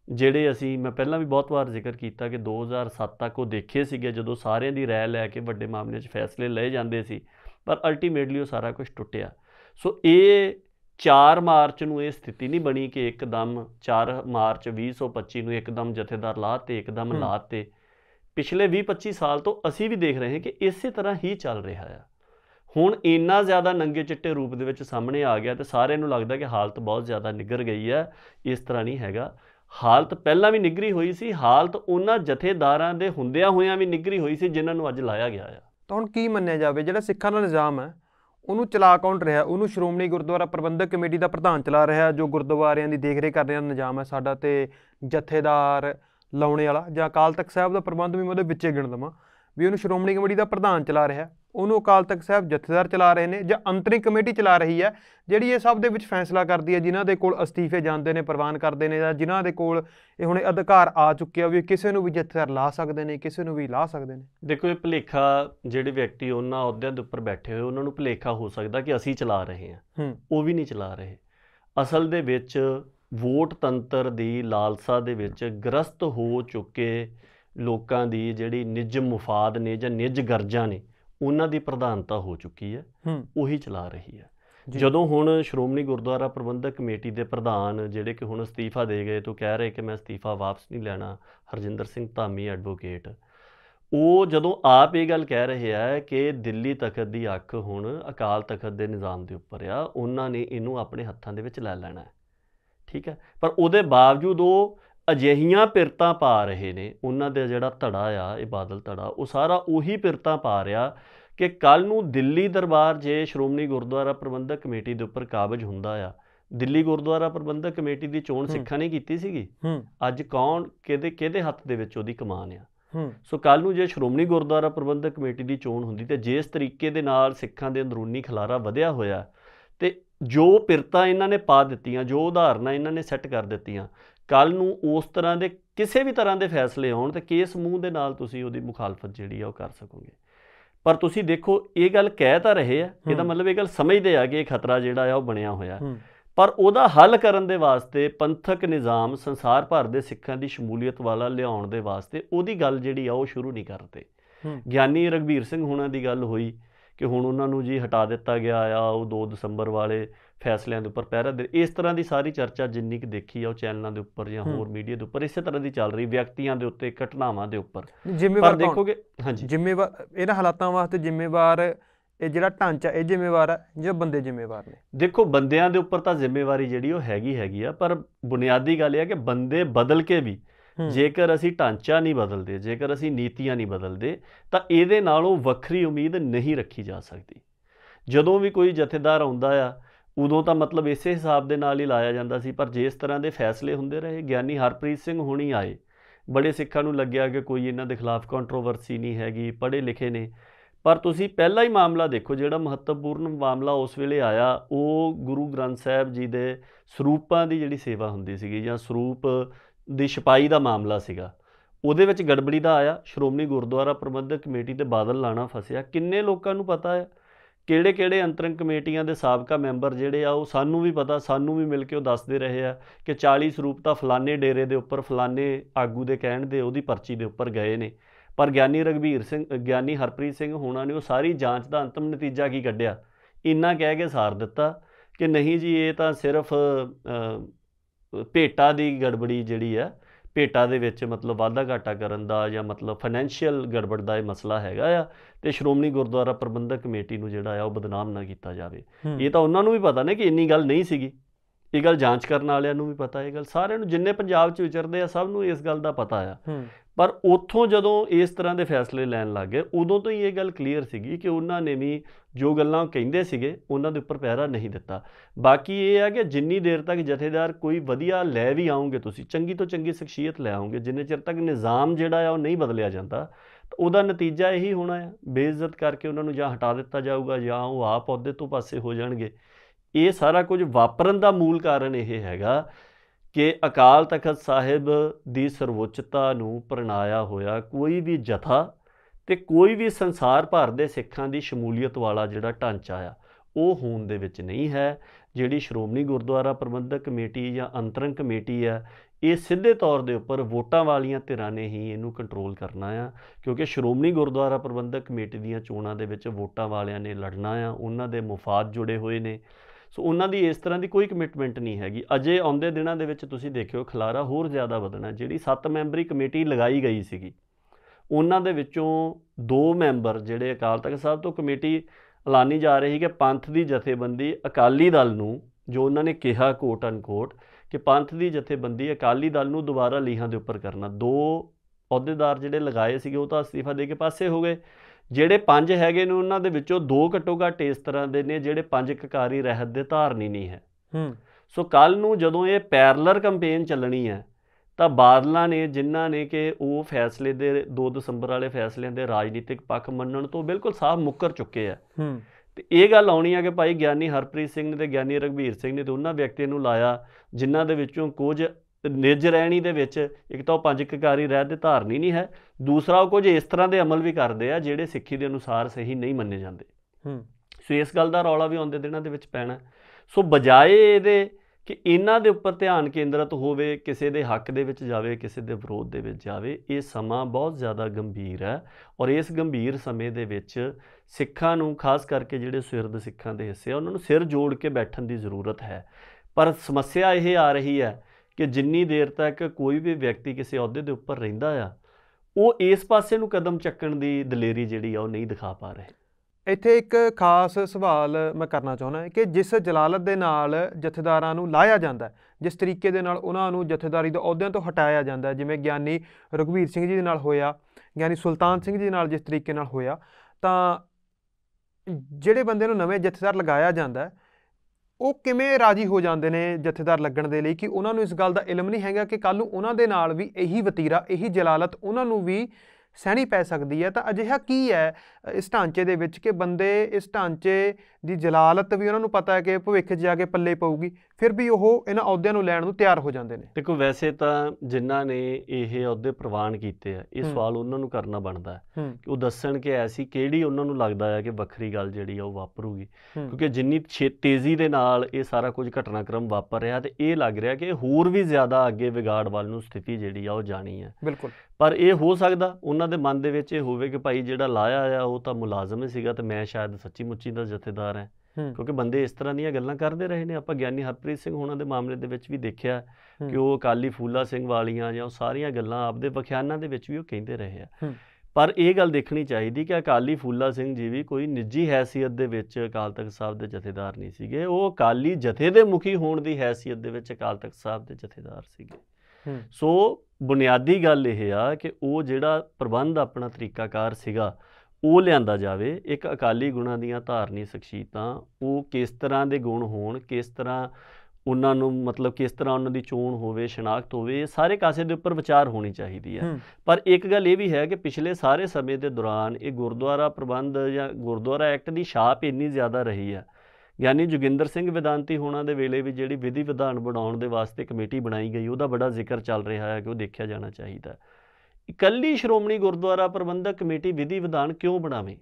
ਜਿਹੜੇ ਮੈਂ ਪਹਿਲਾਂ ਵੀ ਬਹੁਤ ਵਾਰ ਜ਼ਿਕਰ ਕੀਤਾ ਕਿ 2007 ਤੱਕ ਉਹ ਦੇਖੇ ਸੀਗੇ, ਜਦੋਂ ਸਾਰਿਆਂ ਦੀ ਰਾਏ ਲੈ ਕੇ ਵੱਡੇ ਮਾਮਲੇ 'ਚ ਫੈਸਲੇ ਲਏ ਜਾਂਦੇ ਸੀ, ਪਰ ਅਲਟੀਮੇਟਲੀ ਉਹ ਸਾਰਾ ਕੁਝ ਟੁੱਟਿਆ। ਸੋ ਇਹ 4 ਮਾਰਚ ਨੂੰ ਇਹ ਸਥਿਤੀ ਨਹੀਂ ਬਣੀ ਕਿ ਇੱਕਦਮ 4 ਮਾਰਚ 2025 ਨੂੰ ਇੱਕਦਮ ਜਥੇਦਾਰ ਲਾਤੇ, ਇੱਕਦਮ ਲਾਤੇ। ਪਿਛਲੇ 20-25 ਸਾਲ ਤੋਂ ਅਸੀਂ ਵੀ ਦੇਖ ਰਹੇ ਹਾਂ ਕਿ ਇਸੇ ਤਰ੍ਹਾਂ ਹੀ ਚੱਲ ਰਿਹਾ ਆ। ਹੁਣ ਇੰਨਾ ਜ਼ਿਆਦਾ ਨੰਗੇ ਚਿੱਟੇ ਰੂਪ ਦੇ ਵਿੱਚ ਸਾਹਮਣੇ ਆ ਗਿਆ ਤੇ ਸਾਰਿਆਂ ਨੂੰ ਲੱਗਦਾ ਕਿ ਹਾਲਤ ਬਹੁਤ ਜ਼ਿਆਦਾ ਨਿੱਘਰ ਗਈ ਹੈ। ਇਸ ਤਰ੍ਹਾਂ ਨਹੀਂ ਹੈਗਾ। ਹਾਲਤ ਪਹਿਲਾਂ ਵੀ ਨਿੱਘਰੀ ਹੋਈ ਸੀ, ਹਾਲਤ ਉਹਨਾਂ ਜਥੇਦਾਰਾਂ ਦੇ ਹੁੰਦਿਆਂ ਹੋਇਆਂ ਵੀ ਨਿੱਘਰੀ ਹੋਈ ਸੀ ਜਿਨ੍ਹਾਂ ਨੂੰ ਅੱਜ ਲਾਇਆ ਗਿਆ ਆ। ਤਾਂ ਹੁਣ ਕੀ ਮੰਨਿਆ ਜਾਵੇ, ਜਿਹੜਾ ਸਿੱਖਾਂ ਦਾ ਨਿਜ਼ਾਮ ਹੈ ਉਹਨੂੰ ਚਲਾ ਕੌਣ ਰਿਹਾ? ਉਹਨੂੰ ਸ਼੍ਰੋਮਣੀ ਗੁਰਦੁਆਰਾ ਪ੍ਰਬੰਧਕ ਕਮੇਟੀ ਦਾ ਪ੍ਰਧਾਨ ਚਲਾ ਰਿਹਾ, ਜੋ ਗੁਰਦੁਆਰਿਆਂ ਦੀ ਦੇਖ ਰੇਖ ਕਰਨ ਦਾ ਨਿਜ਼ਾਮ ਹੈ ਸਾਡਾ, ਤੇ ਜਥੇਦਾਰ ਲਾਉਣੇ ਵਾਲਾ ਜਾਂ ਅਕਾਲ ਤਖਤ ਸਾਹਿਬ ਦਾ ਪ੍ਰਬੰਧ ਵੀ ਮੈਂ ਉਹਦੇ ਵਿੱਚੇ ਗਿਣ ਦੇਵਾਂ ਵੀ ਉਹਨੂੰ ਸ਼੍ਰੋਮਣੀ ਕਮੇਟੀ ਦਾ ਪ੍ਰਧਾਨ ਚਲਾ ਰਿਹਾ, ਉਹਨੂੰ ਅਕਾਲ ਤਖਤ ਸਾਹਿਬ ਜਥੇਦਾਰ ਚਲਾ ਰਹੇ ਨੇ, ਜਾਂ ਅੰਤਰਿਮ ਕਮੇਟੀ ਚਲਾ ਰਹੀ ਹੈ ਜਿਹੜੀ ਇਹ ਸਭ ਦੇ ਵਿੱਚ ਫੈਸਲਾ ਕਰਦੀ ਹੈ, ਜਿਨ੍ਹਾਂ ਦੇ ਕੋਲ ਅਸਤੀਫੇ ਜਾਂਦੇ ਨੇ, ਪ੍ਰਵਾਨ ਕਰਦੇ ਨੇ, ਜਾਂ ਜਿਨ੍ਹਾਂ ਦੇ ਕੋਲ ਇਹ ਹੁਣ ਅਧਿਕਾਰ ਆ ਚੁੱਕਿਆ ਵੀ ਕਿਸੇ ਨੂੰ ਵੀ ਜਥੇਦਾਰ ਲਾ ਸਕਦੇ ਨੇ, ਕਿਸੇ ਨੂੰ ਵੀ ਲਾ ਸਕਦੇ ਨੇ। ਦੇਖੋ, ਇਹ ਭੁਲੇਖਾ ਜਿਹੜੇ ਵਿਅਕਤੀ ਉਹਨਾਂ ਅਹੁਦਿਆਂ ਦੇ ਉੱਪਰ ਬੈਠੇ ਹੋਏ ਉਹਨਾਂ ਨੂੰ ਭੁਲੇਖਾ ਹੋ ਸਕਦਾ ਕਿ ਅਸੀਂ ਚਲਾ ਰਹੇ ਹਾਂ, ਉਹ ਵੀ ਨਹੀਂ ਚਲਾ ਰਹੇ। ਅਸਲ ਦੇ ਵਿੱਚ ਵੋਟ ਤੰਤਰ ਦੀ ਲਾਲਸਾ ਦੇ ਵਿੱਚ ਗ੍ਰਸਤ ਹੋ ਚੁੱਕੇ ਲੋਕਾਂ ਦੀ ਜਿਹੜੀ ਨਿੱਜ ਮੁਫਾਦ ਨੇ ਜਾਂ ਨਿੱਜ ਗਰਜਾਂ ਨੇ ਉਹਨਾਂ ਦੀ ਪ੍ਰਧਾਨਤਾ ਹੋ ਚੁੱਕੀ ਹੈ, ਉਹੀ ਚਲਾ ਰਹੀ ਹੈ। ਜਦੋਂ ਹੁਣ ਸ਼੍ਰੋਮਣੀ ਗੁਰਦੁਆਰਾ ਪ੍ਰਬੰਧਕ ਕਮੇਟੀ ਦੇ ਪ੍ਰਧਾਨ ਜਿਹੜੇ ਕਿ ਹੁਣ ਅਸਤੀਫਾ ਦੇ ਗਏ, ਤੋਂ ਕਹਿ ਰਹੇ ਕਿ ਮੈਂ ਅਸਤੀਫਾ ਵਾਪਸ ਨਹੀਂ ਲੈਣਾ, ਹਰਜਿੰਦਰ ਸਿੰਘ ਧਾਮੀ ਐਡਵੋਕੇਟ, ਉਹ ਜਦੋਂ ਆਪ ਇਹ ਗੱਲ ਕਹਿ ਰਹੇ ਆ ਕਿ ਦਿੱਲੀ ਤਖਤ ਦੀ ਅੱਖ ਹੁਣ ਅਕਾਲ ਤਖਤ ਦੇ ਨਿਜ਼ਾਮ ਦੇ ਉੱਪਰ ਆ, ਉਹਨਾਂ ਨੇ ਇਹਨੂੰ ਆਪਣੇ ਹੱਥਾਂ ਦੇ ਵਿੱਚ ਲੈ ਲੈਣਾ, ਠੀਕ ਹੈ। ਪਰ ਉਹਦੇ ਬਾਵਜੂਦ ਉਹ ਅਜਿਹੀਆਂ ਪਿਰਤਾਂ ਪਾ ਰਹੇ ਨੇ, ਉਹਨਾਂ ਦਾ ਜਿਹੜਾ ਧੜਾ ਆ, ਇਹ ਬਾਦਲ ਧੜਾ, ਉਹ ਸਾਰਾ ਉਹੀ ਪਿਰਤਾਂ ਪਾ ਰਿਹਾ ਕਿ ਕੱਲ੍ਹ ਨੂੰ ਦਿੱਲੀ ਦਰਬਾਰ ਜੇ ਸ਼੍ਰੋਮਣੀ ਗੁਰਦੁਆਰਾ ਪ੍ਰਬੰਧਕ ਕਮੇਟੀ ਦੇ ਉੱਪਰ ਕਾਬਜ਼ ਹੁੰਦਾ ਆ, ਦਿੱਲੀ ਗੁਰਦੁਆਰਾ ਪ੍ਰਬੰਧਕ ਕਮੇਟੀ ਦੀ ਚੋਣ ਸਿੱਖਾਂ ਨੇ ਕੀਤੀ ਸੀਗੀ, ਅੱਜ ਕੌਣ ਕਿਹਦੇ ਹੱਥ ਦੇ ਵਿੱਚ ਉਹਦੀ ਕਮਾਨ ਆ। ਸੋ ਕੱਲ੍ਹ ਨੂੰ ਜੇ ਸ਼੍ਰੋਮਣੀ ਗੁਰਦੁਆਰਾ ਪ੍ਰਬੰਧਕ ਕਮੇਟੀ ਦੀ ਚੋਣ ਹੁੰਦੀ ਤੇ ਜਿਸ ਤਰੀਕੇ ਦੇ ਨਾਲ ਸਿੱਖਾਂ ਦੇ ਅੰਦਰੂਨੀ ਖਿਲਾਰਾ ਵਧਿਆ ਹੋਇਆ ਤੇ ਜੋ ਪਿਰਤਾਂ ਇਹਨਾਂ ਨੇ ਪਾ ਦਿੱਤੀਆਂ, ਜੋ ਉਦਾਹਰਨਾਂ ਇਹਨਾਂ ਨੇ ਸੈੱਟ ਕਰ ਦਿੱਤੀਆਂ, ਕੱਲ੍ਹ ਨੂੰ ਉਸ ਤਰ੍ਹਾਂ ਦੇ ਕਿਸੇ ਵੀ ਤਰ੍ਹਾਂ ਦੇ ਫੈਸਲੇ ਆਉਣ ਤੇ ਕਿਸ ਮੂੰਹ ਦੇ ਨਾਲ ਤੁਸੀਂ ਉਹਦੀ ਮੁਖਾਲਫਤ ਜਿਹੜੀ ਆ ਉਹ ਕਰ ਸਕੋਗੇ। ਪਰ ਤੁਸੀਂ ਦੇਖੋ, ਇਹ ਗੱਲ ਕਹਿ ਤਾਂ ਰਹੇ ਆ, ਇਹਦਾ ਮਤਲਬ ਇਹ ਗੱਲ ਸਮਝਦੇ ਆ ਕਿ ਇਹ ਖਤਰਾ ਜਿਹੜਾ ਆ ਉਹ ਬਣਿਆ ਹੋਇਆ, ਪਰ ਉਹਦਾ ਹੱਲ ਕਰਨ ਦੇ ਵਾਸਤੇ ਪੰਥਕ ਨਿਜ਼ਾਮ ਸੰਸਾਰ ਭਰ ਦੇ ਸਿੱਖਾਂ ਦੀ ਸ਼ਮੂਲੀਅਤ ਵਾਲਾ ਲਿਆਉਣ ਦੇ ਵਾਸਤੇ ਉਹਦੀ ਗੱਲ ਜਿਹੜੀ ਆ ਉਹ ਸ਼ੁਰੂ ਨਹੀਂ ਕਰਦੇ। ਗਿਆਨੀ ਰਘਬੀਰ ਸਿੰਘ ਹੁਣਾਂ ਦੀ ਗੱਲ ਹੋਈ ਕਿ ਹੁਣ ਉਹਨਾਂ ਨੂੰ ਜੀ ਹਟਾ ਦਿੱਤਾ ਗਿਆ ਆ, ਉਹ 2 ਦਸੰਬਰ ਵਾਲੇ ਫੈਸਲਿਆਂ ਦੇ ਉੱਪਰ ਪਹਿਰਾ ਦੇ, ਇਸ ਤਰ੍ਹਾਂ ਦੀ ਸਾਰੀ ਚਰਚਾ ਜਿੰਨੀ ਕੁ ਦੇਖੀ ਆ ਉਹ ਚੈਨਲਾਂ ਦੇ ਉੱਪਰ ਜਾਂ ਹੋਰ ਮੀਡੀਆ ਦੇ ਉੱਪਰ ਇਸੇ ਤਰ੍ਹਾਂ ਦੀ ਚੱਲ ਰਹੀ, ਵਿਅਕਤੀਆਂ ਦੇ ਉੱਤੇ, ਘਟਨਾਵਾਂ ਦੇ ਉੱਪਰ। ਪਰ ਦੇਖੋਗੇ, ਹਾਂਜੀ, ਜ਼ਿੰਮੇਵਾਰ ਇਹਨਾਂ ਹਾਲਾਤਾਂ ਵਾਸਤੇ ਜ਼ਿੰਮੇਵਾਰ ਇਹ ਜਿਹੜਾ ਢਾਂਚਾ, ਇਹ ਜ਼ਿੰਮੇਵਾਰ ਹੈ ਜਾਂ ਬੰਦੇ ਜ਼ਿੰਮੇਵਾਰ ਨੇ? ਦੇਖੋ, ਬੰਦਿਆਂ ਦੇ ਉੱਪਰ ਤਾਂ ਜ਼ਿੰਮੇਵਾਰੀ ਜਿਹੜੀ ਉਹ ਹੈਗੀ ਆ, ਪਰ ਬੁਨਿਆਦੀ ਗੱਲ ਇਹ ਹੈ ਕਿ ਬੰਦੇ ਬਦਲ ਕੇ ਵੀ ਜੇਕਰ ਅਸੀਂ ਢਾਂਚਾ ਨਹੀਂ ਬਦਲਦੇ, ਜੇਕਰ ਅਸੀਂ ਨੀਤੀਆਂ ਨਹੀਂ ਬਦਲਦੇ, ਤਾਂ ਇਹਦੇ ਨਾਲੋਂ ਵੱਖਰੀ ਉਮੀਦ ਨਹੀਂ ਰੱਖੀ ਜਾ ਸਕਦੀ। ਜਦੋਂ ਵੀ ਕੋਈ ਜਥੇਦਾਰ ਆਉਂਦਾ ਆ ਉਦੋਂ ਤਾਂ ਮਤਲਬ ਇਸੇ ਹਿਸਾਬ ਦੇ ਨਾਲ ਹੀ ਲਾਇਆ ਜਾਂਦਾ ਸੀ, ਪਰ ਜਿਸ ਤਰ੍ਹਾਂ ਦੇ ਫੈਸਲੇ ਹੁੰਦੇ ਰਹੇ, ਗਿਆਨੀ ਹਰਪ੍ਰੀਤ ਸਿੰਘ ਹੁਣੀ ਆਏ, ਬੜੇ ਸਿੱਖਾਂ ਨੂੰ ਲੱਗਿਆ ਕਿ ਕੋਈ ਇਹਨਾਂ ਦੇ ਖਿਲਾਫ ਕੰਟਰੋਵਰਸੀ ਨਹੀਂ ਹੈਗੀ, ਪੜ੍ਹੇ ਲਿਖੇ ਨੇ, ਪਰ ਤੁਸੀਂ ਪਹਿਲਾ ਹੀ ਮਾਮਲਾ ਦੇਖੋ, ਜਿਹੜਾ ਮਹੱਤਵਪੂਰਨ ਮਾਮਲਾ ਉਸ ਵੇਲੇ ਆਇਆ, ਉਹ ਗੁਰੂ ਗ੍ਰੰਥ ਸਾਹਿਬ ਜੀ ਦੇ ਸਰੂਪਾਂ ਦੀ ਜਿਹੜੀ ਸੇਵਾ ਹੁੰਦੀ ਸੀਗੀ ਜਾਂ ਸਰੂਪ ਦੀ ਛਪਾਈ ਦਾ ਮਾਮਲਾ ਸੀਗਾ, ਉਹਦੇ ਵਿੱਚ ਗੜਬੜੀ ਦਾ ਆਇਆ। ਸ਼੍ਰੋਮਣੀ ਗੁਰਦੁਆਰਾ ਪ੍ਰਬੰਧਕ ਕਮੇਟੀ ਤੇ ਬਾਦਲ ਲਾਣਾ ਫਸਿਆ। ਕਿੰਨੇ ਲੋਕਾਂ ਨੂੰ ਪਤਾ ਹੈ, ਕਿਹੜੇ ਅੰਤਰਿਮ ਕਮੇਟੀਆਂ ਦੇ ਸਾਬਕਾ ਮੈਂਬਰ ਜਿਹੜੇ ਆ, ਉਹ ਸਾਨੂੰ ਵੀ ਪਤਾ, ਸਾਨੂੰ ਵੀ ਮਿਲ ਕੇ ਉਹ ਦੱਸਦੇ ਰਹੇ ਆ ਕਿ 40 ਸਰੂਪ ਤਾਂ ਫਲਾਣੇ ਡੇਰੇ ਦੇ ਉੱਪਰ ਫਲਾਣੇ ਆਗੂ ਦੇ ਕਹਿਣ ਦੇ ਉਹਦੀ ਪਰਚੀ ਦੇ ਉੱਪਰ ਗਏ ਨੇ। ਪਰ ਗਿਆਨੀ ਹਰਪ੍ਰੀਤ ਸਿੰਘ ਹੋਣਾ ਨੇ ਉਹ ਸਾਰੀ ਜਾਂਚ ਦਾ ਅੰਤਮ ਨਤੀਜਾ ਕੀ ਕੱਢਿਆ, ਇੰਨਾ ਕਹਿ ਕੇ ਸਾਰ ਦਿੱਤਾ ਕਿ ਨਹੀਂ ਜੀ, ਇਹ ਤਾਂ ਸਿਰਫ ਭੇਟਾ ਦੀ ਗੜਬੜੀ ਜਿਹੜੀ ਆ, ਭੇਟਾ ਦੇ ਵਿੱਚ ਮਤਲਬ ਵਾਧਾ ਘਾਟਾ ਕਰਨ ਦਾ ਜਾਂ ਮਤਲਬ ਫਾਈਨੈਂਸ਼ੀਅਲ ਗੜਬੜ ਦਾ ਇਹ ਮਸਲਾ ਹੈਗਾ ਆ, ਤੇ ਸ਼੍ਰੋਮਣੀ ਗੁਰਦੁਆਰਾ ਪ੍ਰਬੰਧਕ ਕਮੇਟੀ ਨੂੰ ਜਿਹੜਾ ਆ ਉਹ ਬਦਨਾਮ ਨਾ ਕੀਤਾ ਜਾਵੇ। ਇਹ ਤਾਂ ਉਹਨਾਂ ਨੂੰ ਵੀ ਪਤਾ ਨੇ ਕਿ ਇੰਨੀ ਗੱਲ ਨਹੀਂ ਸੀਗੀ, ਇਹ ਗੱਲ ਜਾਂਚ ਕਰਨ ਵਾਲਿਆਂ ਨੂੰ ਵੀ ਪਤਾ, ਇਹ ਗੱਲ ਸਾਰਿਆਂ ਨੂੰ, ਜਿੰਨੇ ਪੰਜਾਬ 'ਚ ਵਿਚਰਦੇ ਆ ਸਭ ਨੂੰ ਇਸ ਗੱਲ ਦਾ ਪਤਾ ਆ। ਪਰ ਉੱਥੋਂ ਜਦੋਂ ਇਸ ਤਰ੍ਹਾਂ ਦੇ ਫੈਸਲੇ ਲੈਣ ਲੱਗ ਗਏ, ਉਦੋਂ ਤੋਂ ਹੀ ਇਹ ਗੱਲ ਕਲੀਅਰ ਸੀਗੀ ਕਿ ਉਹਨਾਂ ਨੇ ਵੀ ਜੋ ਗੱਲਾਂ ਕਹਿੰਦੇ ਸੀਗੇ ਉਹਨਾਂ ਦੇ ਉੱਪਰ ਪਹਿਰਾ ਨਹੀਂ ਦਿੱਤਾ। ਬਾਕੀ ਇਹ ਹੈ ਕਿ ਜਿੰਨੀ ਦੇਰ ਤੱਕ ਜਥੇਦਾਰ ਕੋਈ ਵਧੀਆ ਲੈ ਵੀ ਆਉਂਗੇ, ਤੁਸੀਂ ਚੰਗੀ ਤੋਂ ਚੰਗੀ ਸ਼ਖਸੀਅਤ ਲੈ ਆਉਂਗੇ, ਜਿੰਨੇ ਚਿਰ ਤੱਕ ਨਿਜ਼ਾਮ ਜਿਹੜਾ ਆ ਉਹ ਨਹੀਂ ਬਦਲਿਆ ਜਾਂਦਾ, ਤਾਂ ਉਹਦਾ ਨਤੀਜਾ ਇਹੀ ਹੋਣਾ ਆ, ਬੇਇੱਜ਼ਤ ਕਰਕੇ ਉਹਨਾਂ ਨੂੰ ਜਾਂ ਹਟਾ ਦਿੱਤਾ ਜਾਊਗਾ ਜਾਂ ਉਹ ਆਪ ਅਹੁਦੇ ਤੋਂ ਪਾਸੇ ਹੋ ਜਾਣਗੇ। ਇਹ ਸਾਰਾ ਕੁਝ ਵਾਪਰਨ ਦਾ ਮੂਲ ਕਾਰਨ ਇਹ ਹੈਗਾ ਕਿ ਅਕਾਲ ਤਖਤ ਸਾਹਿਬ ਦੀ ਸਰਵਉੱਚਤਾ ਨੂੰ ਪ੍ਰਣਾਇਆ ਹੋਇਆ ਕੋਈ ਵੀ ਜਥਾ ਤੇ ਕੋਈ ਵੀ ਸੰਸਾਰ ਭਰ ਦੇ ਸਿੱਖਾਂ ਦੀ ਸ਼ਮੂਲੀਅਤ ਵਾਲਾ ਜਿਹੜਾ ਢਾਂਚਾ ਆ ਉਹ ਹੋਂਦ ਦੇ ਵਿੱਚ ਨਹੀਂ ਹੈ। ਜਿਹੜੀ ਸ਼੍ਰੋਮਣੀ ਗੁਰਦੁਆਰਾ ਪ੍ਰਬੰਧਕ ਕਮੇਟੀ ਜਾਂ ਅੰਤਰੰਗ ਕਮੇਟੀ ਆ, ਇਹ ਸਿੱਧੇ ਤੌਰ ਦੇ ਉੱਪਰ ਵੋਟਾਂ ਵਾਲੀਆਂ ਧਿਰਾਂ ਨੇ ਹੀ ਇਹਨੂੰ ਕੰਟਰੋਲ ਕਰਨਾ ਆ, ਕਿਉਂਕਿ ਸ਼੍ਰੋਮਣੀ ਗੁਰਦੁਆਰਾ ਪ੍ਰਬੰਧਕ ਕਮੇਟੀ ਦੀਆਂ ਚੋਣਾਂ ਦੇ ਵਿੱਚ ਵੋਟਾਂ ਵਾਲਿਆਂ ਨੇ ਲੜਨਾ ਆ, ਉਹਨਾਂ ਦੇ ਮੁਫਾਦ ਜੁੜੇ ਹੋਏ ਨੇ। ਸੋ ਉਹਨਾਂ ਦੀ ਇਸ ਤਰ੍ਹਾਂ ਦੀ ਕੋਈ ਕਮਿਟਮੈਂਟ ਨਹੀਂ ਹੈਗੀ। ਅਜੇ ਆਉਂਦੇ ਦਿਨਾਂ ਦੇ ਵਿੱਚ ਤੁਸੀਂ ਦੇਖਿਓ ਖਲਾਰਾ ਹੋਰ ਜ਼ਿਆਦਾ ਵਧਣਾ। ਜਿਹੜੀ 7 ਮੈਂਬਰੀ ਕਮੇਟੀ ਲਗਾਈ ਗਈ ਸੀਗੀ, ਉਹਨਾਂ ਦੇ ਵਿੱਚੋਂ 2 ਮੈਂਬਰ ਜਿਹੜੇ ਅਕਾਲ ਤਖਤ ਸਾਹਿਬ ਤੋਂ ਕਮੇਟੀ ਐਲਾਨੀ ਜਾ ਰਹੀ ਕਿ ਪੰਥ ਦੀ ਜਥੇਬੰਦੀ ਅਕਾਲੀ ਦਲ ਨੂੰ, ਜੋ ਉਹਨਾਂ ਨੇ ਕਿਹਾ ਕੋਟ ਅਨਕੋਟ ਕਿ ਪੰਥ ਦੀ ਜਥੇਬੰਦੀ ਅਕਾਲੀ ਦਲ ਨੂੰ ਦੁਬਾਰਾ ਲੀਹਾਂ ਦੇ ਉੱਪਰ ਕਰਨਾ। 2 ਅਹੁਦੇਦਾਰ ਜਿਹੜੇ ਲਗਾਏ ਸੀਗੇ ਉਹ ਤਾਂ ਅਸਤੀਫਾ ਦੇ ਕੇ ਪਾਸੇ ਹੋ ਗਏ। ਜਿਹੜੇ 5 ਹੈਗੇ ਨੇ ਉਹਨਾਂ ਦੇ ਵਿੱਚੋਂ 2 ਘੱਟੋ ਘੱਟ ਇਸ ਤਰ੍ਹਾਂ ਦੇ ਨੇ ਜਿਹੜੇ 5 ਕਕਾਰੀ ਰਹਿਤ ਦੇ ਧਾਰਨੀ ਨਹੀਂ ਹੈ। ਸੋ ਕੱਲ੍ਹ ਨੂੰ ਜਦੋਂ ਇਹ ਪੈਰਲਰ ਕੰਪੇਨ ਚੱਲਣੀ ਹੈ ਤਾਂ ਬਾਦਲਾਂ ਨੇ, ਜਿਨ੍ਹਾਂ ਨੇ ਕਿ ਉਹ ਫੈਸਲੇ ਦੇ 2 ਦਸੰਬਰ ਵਾਲੇ ਫੈਸਲਿਆਂ ਦੇ ਰਾਜਨੀਤਿਕ ਪੱਖ ਮੰਨਣ ਤੋਂ ਬਿਲਕੁਲ ਸਾਫ਼ ਮੁੱਕਰ ਚੁੱਕੇ ਆ। ਤੇ ਇਹ ਗੱਲ ਆਉਣੀ ਆ ਕਿ ਭਾਈ ਗਿਆਨੀ ਹਰਪ੍ਰੀਤ ਸਿੰਘ ਨੇ ਤੇ ਗਿਆਨੀ ਰਘਬੀਰ ਸਿੰਘ ਨੇ ਤੇ ਉਹਨਾਂ ਵਿਅਕਤੀਆਂ ਨੂੰ ਲਾਇਆ ਜਿਨ੍ਹਾਂ ਦੇ ਵਿੱਚੋਂ ਕੁਝ ਨਿੱਜ ਰਹਿਣੀ ਦੇ ਵਿੱਚ, ਇੱਕ ਤਾਂ ਉਹ 5 ਕਕਾਰੀ ਰਹਿਤ ਦੇ ਧਾਰਨੀ ਨਹੀਂ ਹੈ, ਦੂਸਰਾ ਉਹ ਕੁਝ ਇਸ ਤਰ੍ਹਾਂ ਦੇ ਅਮਲ ਵੀ ਕਰਦੇ ਆ ਜਿਹੜੇ ਸਿੱਖੀ ਦੇ ਅਨੁਸਾਰ ਸਹੀ ਨਹੀਂ ਮੰਨੇ ਜਾਂਦੇ। ਸੋ ਇਸ ਗੱਲ ਦਾ ਰੌਲਾ ਵੀ ਆਉਂਦੇ ਦਿਨਾਂ ਦੇ ਵਿੱਚ ਪੈਣਾ। ਸੋ ਬਜਾਏ ਇਹਦੇ ਕਿ ਇਹਨਾਂ ਦੇ ਉੱਪਰ ਧਿਆਨ ਕੇਂਦਰਿਤ ਹੋਵੇ, ਕਿਸੇ ਦੇ ਹੱਕ ਦੇ ਵਿੱਚ ਜਾਵੇ, ਕਿਸੇ ਦੇ ਵਿਰੋਧ ਦੇ ਵਿੱਚ ਜਾਵੇ, ਇਹ ਸਮਾਂ ਬਹੁਤ ਜ਼ਿਆਦਾ ਗੰਭੀਰ ਹੈ। ਔਰ ਇਸ ਗੰਭੀਰ ਸਮੇਂ ਦੇ ਵਿੱਚ ਸਿੱਖਾਂ ਨੂੰ, ਖਾਸ ਕਰਕੇ ਜਿਹੜੇ ਸੁਹਿਰਦ ਸਿੱਖਾਂ ਦੇ ਹਿੱਸੇ ਆ, ਉਹਨਾਂ ਨੂੰ ਸਿਰ ਜੋੜ ਕੇ ਬੈਠਣ ਦੀ ਜ਼ਰੂਰਤ ਹੈ। ਪਰ ਸਮੱਸਿਆ ਇਹ ਆ ਰਹੀ ਹੈ ਕਿ ਜਿੰਨੀ ਦੇਰ ਤੱਕ ਕੋਈ ਵੀ ਵਿਅਕਤੀ ਕਿਸੇ ਅਹੁਦੇ ਦੇ ਉੱਪਰ ਰਹਿੰਦਾ ਆ, ਉਹ ਇਸ ਪਾਸੇ ਨੂੰ ਕਦਮ ਚੱਕਣ ਦੀ ਦਲੇਰੀ ਜਿਹੜੀ ਆ ਉਹ ਨਹੀਂ ਦਿਖਾ ਪਾ ਰਹੇ। ਇੱਥੇ ਇੱਕ ਖਾਸ ਸਵਾਲ ਮੈਂ ਕਰਨਾ ਚਾਹੁੰਦਾ ਕਿ ਜਿਸ ਜਲਾਲਤ ਦੇ ਨਾਲ ਜਥੇਦਾਰਾਂ ਨੂੰ ਲਾਇਆ ਜਾਂਦਾ, ਜਿਸ ਤਰੀਕੇ ਦੇ ਨਾਲ ਉਹਨਾਂ ਨੂੰ ਜਥੇਦਾਰੀ ਦੇ ਅਹੁਦਿਆਂ ਤੋਂ ਹਟਾਇਆ ਜਾਂਦਾ, ਜਿਵੇਂ ਗਿਆਨੀ ਰਘਬੀਰ ਸਿੰਘ ਜੀ ਦੇ ਨਾਲ ਹੋਇਆ, ਗਿਆਨੀ ਸੁਲਤਾਨ ਸਿੰਘ ਜੀ ਨਾਲ ਜਿਸ ਤਰੀਕੇ ਨਾਲ ਹੋਇਆ, ਤਾਂ ਜਿਹੜੇ ਬੰਦੇ ਨੂੰ ਨਵੇਂ ਜਥੇਦਾਰ ਲਗਾਇਆ ਜਾਂਦਾ ਉਹ ਕਿਵੇਂ ਰਾਜੀ ਹੋ ਜਾਂਦੇ ਨੇ ਜਥੇਦਾਰ ਲੱਗਣ ਦੇ ਲਈ ਕਿ ਉਹਨਾਂ ਨੂੰ ਇਸ ਗੱਲ ਦਾ ਇਲਮ ਨਹੀਂ ਹੈਗਾ ਕਿ ਕੱਲ੍ਹ ਨੂੰ ਉਹਨਾਂ ਦੇ ਨਾਲ ਵੀ ਇਹੀ ਵਤੀਰਾ, ਇਹੀ ਜਲਾਲਤ ਉਹਨਾਂ ਨੂੰ ਵੀ ਸਹਿਣੀ ਪੈ ਸਕਦੀ ਹੈ। ਤਾਂ ਅਜਿਹਾ ਕੀ ਹੈ ਇਸ ਢਾਂਚੇ ਦੇ ਵਿੱਚ ਕਿ ਬੰਦੇ ਇਸ ਢਾਂਚੇ ਦੀ ਜਲਾਲਤ ਵੀ ਉਹਨਾਂ ਨੂੰ ਪਤਾ ਹੈ ਕਿ ਭਵਿੱਖ 'ਚ ਜਾ ਕੇ ਪੱਲੇ ਪਊਗੀ, ਫਿਰ ਵੀ ਉਹ ਇਹਨਾਂ ਅਹੁਦਿਆਂ ਨੂੰ ਲੈਣ ਨੂੰ ਤਿਆਰ ਹੋ ਜਾਂਦੇ ਨੇ? ਦੇਖੋ, ਵੈਸੇ ਤਾਂ ਜਿਨ੍ਹਾਂ ਨੇ ਇਹ ਅਹੁਦੇ ਪ੍ਰਵਾਨ ਕੀਤੇ ਆ, ਇਹ ਸਵਾਲ ਉਹਨਾਂ ਨੂੰ ਕਰਨਾ ਬਣਦਾ ਹੈ ਕਿ ਉਹ ਦੱਸਣ ਕਿ ਐਸੀ ਕਿਹੜੀ ਉਹਨਾਂ ਨੂੰ ਲੱਗਦਾ ਹੈ ਕਿ ਵੱਖਰੀ ਗੱਲ ਜਿਹੜੀ ਆ ਉਹ ਵਾਪਰੂਗੀ। ਕਿਉਂਕਿ ਜਿੰਨੀ ਤੇਜ਼ੀ ਦੇ ਨਾਲ ਇਹ ਸਾਰਾ ਕੁਝ ਘਟਨਾਕ੍ਰਮ ਵਾਪਰ ਰਿਹਾ ਤੇ ਇਹ ਲੱਗ ਰਿਹਾ ਕਿ ਹੋਰ ਵੀ ਜ਼ਿਆਦਾ ਅੱਗੇ ਵਿਗਾੜ ਵੱਲ ਨੂੰ ਸਥਿਤੀ ਜਿਹੜੀ ਆ ਉਹ ਜਾਣੀ ਹੈ। ਬਿਲਕੁਲ। ਪਰ ਇਹ ਹੋ ਸਕਦਾ ਉਹਨਾਂ ਦੇ ਮਨ ਦੇ ਵਿੱਚ ਇਹ ਹੋਵੇ ਕਿ ਭਾਈ ਜਿਹੜਾ ਲਾਇਆ ਆ ਉਹ ਤਾਂ ਮੁਲਾਜ਼ਮ ਹੀ ਸੀਗਾ ਤੇ ਮੈਂ ਸ਼ਾਇਦ ਸੱਚੀ ਮੁੱਚੀ ਦਾ ਜਥੇਦਾਰ ਹੈ। ਕਿਉਂਕਿ ਬੰਦੇ ਇਸ ਤਰ੍ਹਾਂ ਦੀਆਂ ਗੱਲਾਂ ਕਰਦੇ ਰਹੇ ਨੇ। ਆਪਾਂ ਗਿਆਨੀ ਹਰਪ੍ਰੀਤ ਸਿੰਘ ਹੋਣਾ ਦੇ ਮਾਮਲੇ ਦੇ ਵਿੱਚ ਵੀ ਦੇਖਿਆ ਕਿ ਉਹ ਅਕਾਲੀ ਫੂਲਾ ਸਿੰਘ ਵਾਲੀਆਂ ਜਾਂ ਉਹ ਸਾਰੀਆਂ ਗੱਲਾਂ ਆਪਦੇ ਵਿਖਿਆਨਾਂ ਦੇ ਵਿੱਚ ਵੀ ਉਹ ਕਹਿੰਦੇ ਰਹੇ ਆ। ਪਰ ਇਹ ਗੱਲ ਦੇਖਣੀ ਚਾਹੀਦੀ ਕਿ ਅਕਾਲੀ ਫੂਲਾ ਸਿੰਘ ਜੀ ਵੀ ਕੋਈ ਨਿੱਜੀ ਹੈਸੀਅਤ ਦੇ ਵਿੱਚ ਅਕਾਲ ਤਖਤ ਸਾਹਿਬ ਦੇ ਜਥੇਦਾਰ ਨਹੀਂ ਸੀਗੇ। ਉਹ ਅਕਾਲੀ ਜਥੇ ਦੇ ਮੁਖੀ ਹੋਣ ਦੀ ਹੈਸੀਅਤ ਦੇ ਵਿੱਚ ਅਕਾਲ ਤਖਤ ਸਾਹਿਬ ਦੇ ਜਥੇਦਾਰ ਸੀਗੇ। ਸੋ ਬੁਨਿਆਦੀ ਗੱਲ ਇਹ ਆ ਕਿ ਉਹ ਜਿਹੜਾ ਪ੍ਰਬੰਧ ਆਪਣਾ ਤਰੀਕਾਕਾਰ ਸੀਗਾ ਉਹ ਲਿਆਂਦਾ ਜਾਵੇ। ਇੱਕ ਅਕਾਲੀ ਗੁਣਾਂ ਦੀਆਂ ਧਾਰਨੀ ਸ਼ਖਸੀਅਤਾਂ, ਉਹ ਕਿਸ ਤਰ੍ਹਾਂ ਦੇ ਗੁਣ ਹੋਣ, ਕਿਸ ਤਰ੍ਹਾਂ ਉਹਨਾਂ ਨੂੰ ਮਤਲਬ ਕਿਸ ਤਰ੍ਹਾਂ ਉਹਨਾਂ ਦੀ ਚੋਣ ਹੋਵੇ, ਸ਼ਨਾਖਤ ਹੋਵੇ, ਇਹ ਸਾਰੇ ਕਾਸੇ ਦੇ ਉੱਪਰ ਵਿਚਾਰ ਹੋਣੀ ਚਾਹੀਦੀ ਹੈ। ਪਰ ਇੱਕ ਗੱਲ ਇਹ ਵੀ ਹੈ ਕਿ ਪਿਛਲੇ ਸਾਰੇ ਸਮੇਂ ਦੇ ਦੌਰਾਨ ਇਹ ਗੁਰਦੁਆਰਾ ਪ੍ਰਬੰਧ ਜਾਂ ਗੁਰਦੁਆਰਾ ਐਕਟ ਦੀ ਛਾਪ ਇੰਨੀ ਜ਼ਿਆਦਾ ਰਹੀ ਹੈ। ਗਿਆਨੀ ਜੋਗਿੰਦਰ ਸਿੰਘ ਵਿਦਾਂਤੀ ਹੋਣਾ ਦੇ ਵੇਲੇ ਵੀ ਜਿਹੜੀ ਵਿਧੀ ਵਿਧਾਨ ਬਣਾਉਣ ਦੇ ਵਾਸਤੇ ਕਮੇਟੀ ਬਣਾਈ ਗਈ, ਉਹਦਾ ਬੜਾ ਜ਼ਿਕਰ ਚੱਲ ਰਿਹਾ ਹੈ ਕਿ ਉਹ ਦੇਖਿਆ ਜਾਣਾ ਚਾਹੀਦਾ। ਇਕੱਲੀ ਸ਼੍ਰੋਮਣੀ ਗੁਰਦੁਆਰਾ ਪ੍ਰਬੰਧਕ ਕਮੇਟੀ ਵਿਧੀ ਵਿਧਾਨ ਕਿਉਂ ਬਣਾਵੇ?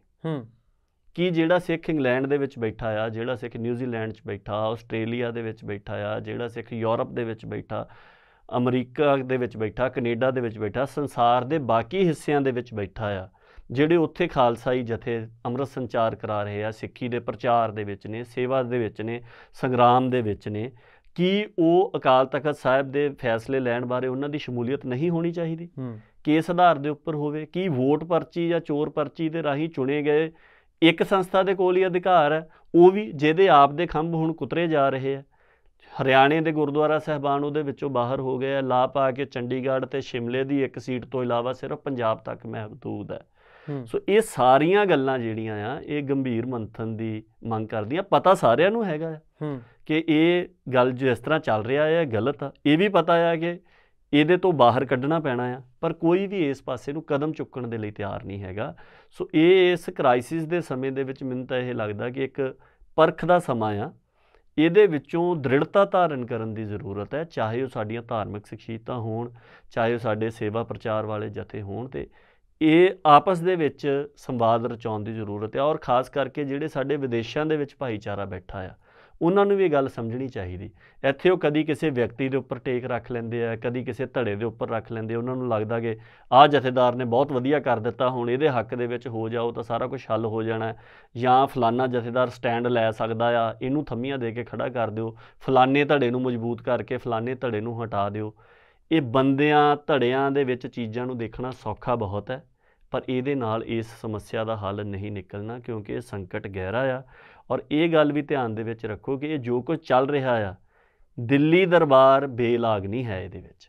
ਕਿ ਜਿਹੜਾ ਸਿੱਖ ਇੰਗਲੈਂਡ ਦੇ ਵਿੱਚ ਬੈਠਾ ਆ, ਜਿਹੜਾ ਸਿੱਖ ਨਿਊਜ਼ੀਲੈਂਡ 'ਚ ਬੈਠਾ, ਆਸਟ੍ਰੇਲੀਆ ਦੇ ਵਿੱਚ ਬੈਠਾ ਆ, ਜਿਹੜਾ ਸਿੱਖ ਯੂਰਪ ਦੇ ਵਿੱਚ ਬੈਠਾ, ਅਮਰੀਕਾ ਦੇ ਵਿੱਚ ਬੈਠਾ, ਕੈਨੇਡਾ ਦੇ ਵਿੱਚ ਬੈਠਾ, ਸੰਸਾਰ ਦੇ ਬਾਕੀ ਹਿੱਸਿਆਂ ਦੇ ਵਿੱਚ ਬੈਠਾ ਆ, ਜਿਹੜੇ ਉੱਥੇ ਖਾਲਸਾਈ ਜਥੇ ਅੰਮ੍ਰਿਤ ਸੰਚਾਰ ਕਰਾ ਰਹੇ ਆ, ਸਿੱਖੀ ਦੇ ਪ੍ਰਚਾਰ ਦੇ ਵਿੱਚ ਨੇ, ਸੇਵਾ ਦੇ ਵਿੱਚ ਨੇ, ਸੰਗਰਾਮ ਦੇ ਵਿੱਚ ਨੇ, ਕੀ ਉਹ ਅਕਾਲ ਤਖਤ ਸਾਹਿਬ ਦੇ ਫੈਸਲੇ ਲੈਣ ਬਾਰੇ ਉਹਨਾਂ ਦੀ ਸ਼ਮੂਲੀਅਤ ਨਹੀਂ ਹੋਣੀ ਚਾਹੀਦੀ? ਕੇਸ ਆਧਾਰ ਦੇ ਉੱਪਰ ਹੋਵੇ। ਕੀ ਵੋਟ ਪਰਚੀ ਜਾਂ ਚੋਰ ਪਰਚੀ ਦੇ ਰਾਹੀਂ ਚੁਣੇ ਗਏ ਇੱਕ ਸੰਸਥਾ ਦੇ ਕੋਲ ਹੀ ਅਧਿਕਾਰ ਹੈ, ਉਹ ਵੀ ਜਿਹਦੇ ਆਪ ਦੇ ਖੰਭ ਹੁਣ ਕੁਤਰੇ ਜਾ ਰਹੇ ਆ? ਹਰਿਆਣੇ ਦੇ ਗੁਰਦੁਆਰਾ ਸਾਹਿਬਾਨ ਉਹਦੇ ਵਿੱਚੋਂ ਬਾਹਰ ਹੋ ਗਏ ਆ, ਲਾ ਪਾ ਕੇ ਚੰਡੀਗੜ੍ਹ ਅਤੇ ਸ਼ਿਮਲੇ ਦੀ ਇੱਕ ਸੀਟ ਤੋਂ ਇਲਾਵਾ ਸਿਰਫ ਪੰਜਾਬ ਤੱਕ ਮਹਿਦੂਦ ਹੈ। ਸੋ ਇਹ ਸਾਰੀਆਂ ਗੱਲਾਂ ਜਿਹੜੀਆਂ ਆ ਇਹ ਗੰਭੀਰ ਮੰਥਨ ਦੀ ਮੰਗ ਕਰਦੀਆਂ। ਪਤਾ ਸਾਰਿਆਂ ਨੂੰ ਹੈਗਾ ਆ ਕਿ ਇਹ ਗੱਲ ਜਿਸ ਤਰ੍ਹਾਂ ਚੱਲ ਰਿਹਾ ਹੈ ਗਲਤ ਆ, ਇਹ ਵੀ ਪਤਾ ਆ ਕਿ ਇਹਦੇ ਤੋਂ ਬਾਹਰ ਕੱਢਣਾ ਪੈਣਾ ਆ, ਪਰ ਕੋਈ ਵੀ ਇਸ ਪਾਸੇ ਨੂੰ ਕਦਮ ਚੁੱਕਣ ਦੇ ਲਈ ਤਿਆਰ ਨਹੀਂ ਹੈਗਾ। ਸੋ ਇਹ ਇਸ ਕ੍ਰਾਈਸਿਸ ਦੇ ਸਮੇਂ ਦੇ ਵਿੱਚ ਮੈਨੂੰ ਤਾਂ ਇਹ ਲੱਗਦਾ ਕਿ ਇੱਕ ਪਰਖ ਦਾ ਸਮਾਂ ਆ, ਇਹਦੇ ਵਿੱਚੋਂ ਦ੍ਰਿੜਤਾ ਧਾਰਨ ਕਰਨ ਦੀ ਜ਼ਰੂਰਤ ਹੈ। ਚਾਹੇ ਉਹ ਸਾਡੀਆਂ ਧਾਰਮਿਕ ਸ਼ਖਸੀਅਤਾਂ ਹੋਣ, ਚਾਹੇ ਉਹ ਸਾਡੇ ਸੇਵਾ ਪ੍ਰਚਾਰ ਵਾਲੇ ਜਥੇ ਹੋਣ, ਤੇ ਇਹ ਆਪਸ ਦੇ ਵਿੱਚ ਸੰਵਾਦ ਰਚਾਉਣ ਦੀ ਜ਼ਰੂਰਤ ਹੈ। ਔਰ ਖਾਸ ਕਰਕੇ ਜਿਹੜੇ ਸਾਡੇ ਵਿਦੇਸ਼ਾਂ ਦੇ ਵਿੱਚ ਭਾਈਚਾਰਾ ਬੈਠਾ ਆ, ਉਹਨਾਂ ਨੂੰ ਵੀ ਇਹ ਗੱਲ ਸਮਝਣੀ ਚਾਹੀਦੀ। ਇੱਥੇ ਉਹ ਕਦੀ ਕਿਸੇ ਵਿਅਕਤੀ ਦੇ ਉੱਪਰ ਟੇਕ ਰੱਖ ਲੈਂਦੇ ਆ, ਕਦੀ ਕਿਸੇ ਧੜੇ ਦੇ ਉੱਪਰ ਰੱਖ ਲੈਂਦੇ। ਉਹਨਾਂ ਨੂੰ ਲੱਗਦਾ ਕਿ ਆਹ ਜਥੇਦਾਰ ਨੇ ਬਹੁਤ ਵਧੀਆ ਕਰ ਦਿੱਤਾ, ਹੁਣ ਇਹਦੇ ਹੱਕ ਦੇ ਵਿੱਚ ਹੋ ਜਾਓ ਤਾਂ ਸਾਰਾ ਕੁਝ ਹੱਲ ਹੋ ਜਾਣਾ, ਜਾਂ ਫਲਾਨਾ ਜਥੇਦਾਰ ਸਟੈਂਡ ਲੈ ਸਕਦਾ ਆ, ਇਹਨੂੰ ਥੰਮੀਆਂ ਦੇ ਕੇ ਖੜਾ ਕਰ ਦਿਓ, ਫਲਾਨੇ ਧੜੇ ਨੂੰ ਮਜ਼ਬੂਤ ਕਰਕੇ ਫਲਾਨੇ ਧੜੇ ਨੂੰ ਹਟਾ ਦਿਓ। ਇਹ ਬੰਦਿਆਂ ਧੜਿਆਂ ਦੇ ਵਿੱਚ ਚੀਜ਼ਾਂ ਨੂੰ ਦੇਖਣਾ ਸੌਖਾ ਬਹੁਤ ਹੈ, ਪਰ ਇਹਦੇ ਨਾਲ ਇਸ ਸਮੱਸਿਆ ਦਾ ਹੱਲ ਨਹੀਂ ਨਿਕਲਣਾ, ਕਿਉਂਕਿ ਇਹ ਸੰਕਟ ਗਹਿਰਾ ਆ। ਔਰ ਇਹ ਗੱਲ ਵੀ ਧਿਆਨ ਦੇ ਵਿੱਚ ਰੱਖੋ ਕਿ ਇਹ ਜੋ ਕੁਝ ਚੱਲ ਰਿਹਾ ਆ, ਦਿੱਲੀ ਦਰਬਾਰ ਬੇਲਾਗ ਨਹੀਂ ਹੈ ਇਹਦੇ ਵਿੱਚ।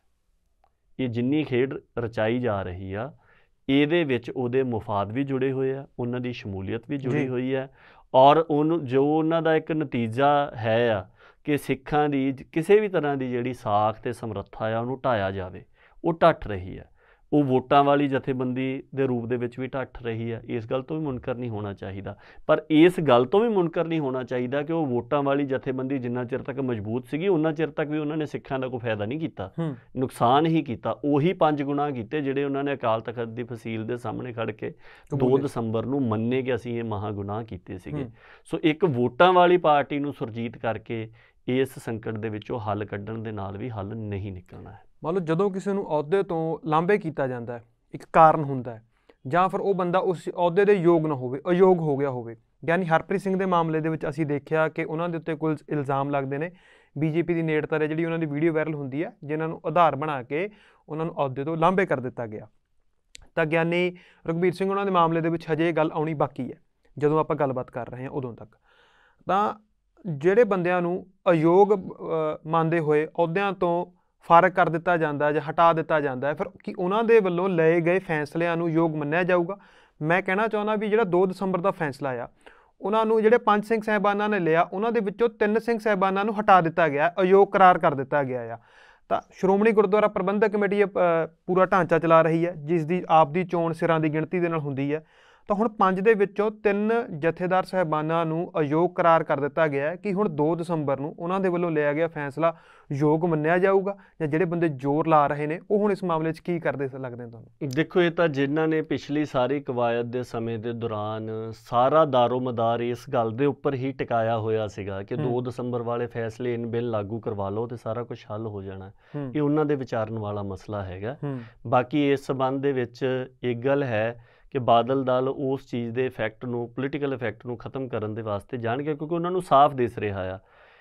ਇਹ ਜਿੰਨੀ ਖੇਡ ਰਚਾਈ ਜਾ ਰਹੀ ਆ, ਇਹਦੇ ਵਿੱਚ ਉਹਦੇ ਮੁਫਾਦ ਵੀ ਜੁੜੇ ਹੋਏ ਆ, ਉਹਨਾਂ ਦੀ ਸ਼ਮੂਲੀਅਤ ਵੀ ਜੁੜੀ ਹੋਈ ਹੈ, ਔਰ ਉਹਨੂੰ ਜੋ ਉਹਨਾਂ ਦਾ ਇੱਕ ਨਤੀਜਾ ਹੈ ਆ ਕਿ ਸਿੱਖਾਂ ਦੀ ਕਿਸੇ ਵੀ ਤਰ੍ਹਾਂ ਦੀ ਜਿਹੜੀ ਸਾਖ ਅਤੇ ਸਮਰੱਥਾ ਆ ਉਹਨੂੰ ਢਾਇਆ ਜਾਵੇ, ਉਹ ਢੱਠ ਰਹੀ ਹੈ। ਉਹ ਵੋਟਾਂ ਵਾਲੀ ਜਥੇਬੰਦੀ ਦੇ ਰੂਪ ਦੇ ਵਿੱਚ ਵੀ ਢੱਠ ਰਹੀ ਹੈ। ਇਸ ਗੱਲ ਤੋਂ ਵੀ ਮੁਨਕਰ ਨਹੀਂ ਹੋਣਾ ਚਾਹੀਦਾ, ਪਰ ਇਸ ਗੱਲ ਤੋਂ ਵੀ ਮੁਨਕਰ ਨਹੀਂ ਹੋਣਾ ਚਾਹੀਦਾ ਕਿ ਉਹ ਵੋਟਾਂ ਵਾਲੀ ਜਥੇਬੰਦੀ ਜਿੰਨਾ ਚਿਰ ਤੱਕ ਮਜ਼ਬੂਤ ਸੀਗੀ, ਉਹਨਾਂ ਚਿਰ ਤੱਕ ਵੀ ਉਹਨਾਂ ਨੇ ਸਿੱਖਾਂ ਦਾ ਕੋਈ ਫਾਇਦਾ ਨਹੀਂ ਕੀਤਾ, ਨੁਕਸਾਨ ਹੀ ਕੀਤਾ। ਉਹੀ 5 ਗੁਨਾਹ ਕੀਤੇ ਜਿਹੜੇ ਉਹਨਾਂ ਨੇ ਅਕਾਲ ਤਖਤ ਦੀ ਫਸੀਲ ਦੇ ਸਾਹਮਣੇ ਖੜ੍ਹ ਕੇ 2 ਦਸੰਬਰ ਨੂੰ ਮੰਨੇ ਕਿ ਅਸੀਂ ਇਹ ਮਹਾ ਗੁਨਾਹ ਕੀਤੇ ਸੀਗੇ। ਸੋ ਇੱਕ ਵੋਟਾਂ ਵਾਲੀ ਪਾਰਟੀ ਨੂੰ ਸੁਰਜੀਤ ਕਰਕੇ ਇਸ ਸੰਕਟ ਦੇ ਵਿੱਚੋਂ ਹੱਲ ਕੱਢਣ ਦੇ ਨਾਲ ਵੀ ਹੱਲ ਨਹੀਂ ਨਿਕਲਣਾ ਹੈ। ਮੰਨ ਲਓ ਜਦੋਂ ਕਿਸੇ ਨੂੰ ਅਹੁਦੇ ਤੋਂ ਲਾਂਭੇ ਕੀਤਾ ਜਾਂਦਾ ਹੈ, ਇੱਕ ਕਾਰਨ ਹੁੰਦਾ ਹੈ, ਜਾਂ ਫਿਰ ਉਹ ਬੰਦਾ ਉਸ ਅਹੁਦੇ ਦੇ ਯੋਗ ਨਾ ਹੋਵੇ, ਅਯੋਗ ਹੋ ਗਿਆ ਹੋਵੇ। ਯਾਨੀ ਹਰਪ੍ਰੀਤ ਸਿੰਘ ਦੇ ਮਾਮਲੇ ਦੇ ਵਿੱਚ ਅਸੀਂ ਦੇਖਿਆ ਕਿ ਉਹਨਾਂ ਦੇ ਉੱਤੇ ਕੁਝ ਇਲਜ਼ਾਮ ਲੱਗਦੇ ਨੇ, ਬੀਜੇਪੀ ਦੀ ਨੇੜਤਾ ਹੈ ਜਿਹੜੀ ਉਹਨਾਂ ਦੀ ਵੀਡੀਓ ਵਾਇਰਲ ਹੁੰਦੀ ਹੈ, ਜਿਨ੍ਹਾਂ ਨੂੰ ਆਧਾਰ ਬਣਾ ਕੇ ਉਹਨਾਂ ਨੂੰ ਅਹੁਦੇ ਤੋਂ ਲਾਂਭੇ ਕਰ ਦਿੱਤਾ ਗਿਆ। ਤਾਂ ਗਿਆਨੀ ਰਘਬੀਰ ਸਿੰਘ ਉਹਨਾਂ ਦੇ ਮਾਮਲੇ ਦੇ ਵਿੱਚ ਹਜੇ ਇਹ ਗੱਲ ਆਉਣੀ ਬਾਕੀ ਹੈ, ਜਦੋਂ ਆਪਾਂ ਗੱਲਬਾਤ ਕਰ ਰਹੇ ਹਾਂ ਉਦੋਂ ਤੱਕ। ਤਾਂ ਜਿਹੜੇ ਬੰਦਿਆਂ ਨੂੰ ਅਯੋਗ ਮੰਨਦੇ ਹੋਏ ਅਹੁਦਿਆਂ ਤੋਂ ਫਾਰਗ ਕਰ ਦਿੱਤਾ ਜਾਂਦਾ ਜਾਂ ਹਟਾ ਦਿੱਤਾ ਜਾਂਦਾ ਹੈ, ਫਿਰ ਕੀ ਉਹਨਾਂ ਦੇ ਵੱਲੋਂ ਲਏ ਗਏ ਫੈਸਲਿਆਂ ਨੂੰ ਯੋਗ ਮੰਨਿਆ ਜਾਊਗਾ? ਮੈਂ ਕਹਿਣਾ ਚਾਹੁੰਦਾ ਵੀ ਜਿਹੜਾ 2 ਦਸੰਬਰ ਦਾ ਫੈਸਲਾ ਆ, ਉਹਨਾਂ ਨੂੰ ਜਿਹੜੇ 5 ਸਿੰਘ ਸਾਹਿਬਾਨਾਂ ਨੇ ਲਿਆ, ਉਹਨਾਂ ਦੇ ਵਿੱਚੋਂ 3 ਸਿੰਘ ਸਾਹਿਬਾਨਾਂ ਨੂੰ ਹਟਾ ਦਿੱਤਾ ਗਿਆ, ਅਯੋਗ ਕਰਾਰ ਕਰ ਦਿੱਤਾ ਗਿਆ ਆ। ਤਾਂ ਸ਼੍ਰੋਮਣੀ ਗੁਰਦੁਆਰਾ ਪ੍ਰਬੰਧਕ ਕਮੇਟੀ ਇਹ ਪੂਰਾ ਢਾਂਚਾ ਚਲਾ ਰਹੀ ਹੈ, ਜਿਸ ਦੀ ਆਪ ਦੀ ਚੋਣ ਸਿਰਾਂ ਦੀ ਗਿਣਤੀ ਦੇ ਨਾਲ ਹੁੰਦੀ ਹੈ। ਤਾਂ ਹੁਣ 5 ਦੇ ਵਿੱਚੋਂ 3 ਜਥੇਦਾਰ ਸਾਹਿਬਾਨਾਂ ਨੂੰ ਅਯੋਗ ਕਰਾਰ ਕਰ ਦਿੱਤਾ ਗਿਆ ਹੈ ਕਿ ਹੁਣ 2 ਦਸੰਬਰ ਨੂੰ ਉਹਨਾਂ ਦੇ ਵੱਲੋਂ ਲਿਆ ਗਿਆ ਫੈਸਲਾ ਯੋਗ ਮੰਨਿਆ ਜਾਊਗਾ, ਜਾਂ ਜਿਹੜੇ ਬੰਦੇ ਜ਼ੋਰ ਲਾ ਰਹੇ ਨੇ ਉਹ ਹੁਣ ਇਸ ਮਾਮਲੇ 'ਚ ਕੀ ਕਰਦੇ ਲੱਗਦੇ ਤੁਹਾਨੂੰ? ਦੇਖੋ, ਇਹ ਤਾਂ ਜਿਨ੍ਹਾਂ ਨੇ ਪਿਛਲੀ ਸਾਰੀ ਕਵਾਇਦ ਦੇ ਸਮੇਂ ਦੇ ਦੌਰਾਨ ਸਾਰਾ ਦਾਰੋ ਮਦਾਰ ਇਸ ਗੱਲ ਦੇ ਉੱਪਰ ਹੀ ਟਿਕਾਇਆ ਹੋਇਆ ਸੀਗਾ ਕਿ 2 ਦਸੰਬਰ ਵਾਲੇ ਫੈਸਲੇ ਇਨ ਬਿਨ ਲਾਗੂ ਕਰਵਾ ਲਓ ਤੇ ਸਾਰਾ ਕੁਝ ਹੱਲ ਹੋ ਜਾਣਾ, ਇਹ ਉਹਨਾਂ ਦੇ ਵਿਚਾਰਨ ਵਾਲਾ ਮਸਲਾ ਹੈਗਾ। ਬਾਕੀ ਇਸ ਸੰਬੰਧ ਦੇ ਵਿੱਚ ਇੱਕ ਗੱਲ ਹੈ ਕਿ ਬਾਦਲ ਦਲ ਉਸ ਚੀਜ਼ ਦੇ ਇਫੈਕਟ ਨੂੰ, ਪੋਲੀਟੀਕਲ ਇਫੈਕਟ ਨੂੰ ਖ਼ਤਮ ਕਰਨ ਦੇ ਵਾਸਤੇ ਜਾਣਗੇ, ਕਿਉਂਕਿ ਉਹਨਾਂ ਨੂੰ ਸਾਫ਼ ਦਿਸ ਰਿਹਾ ਆ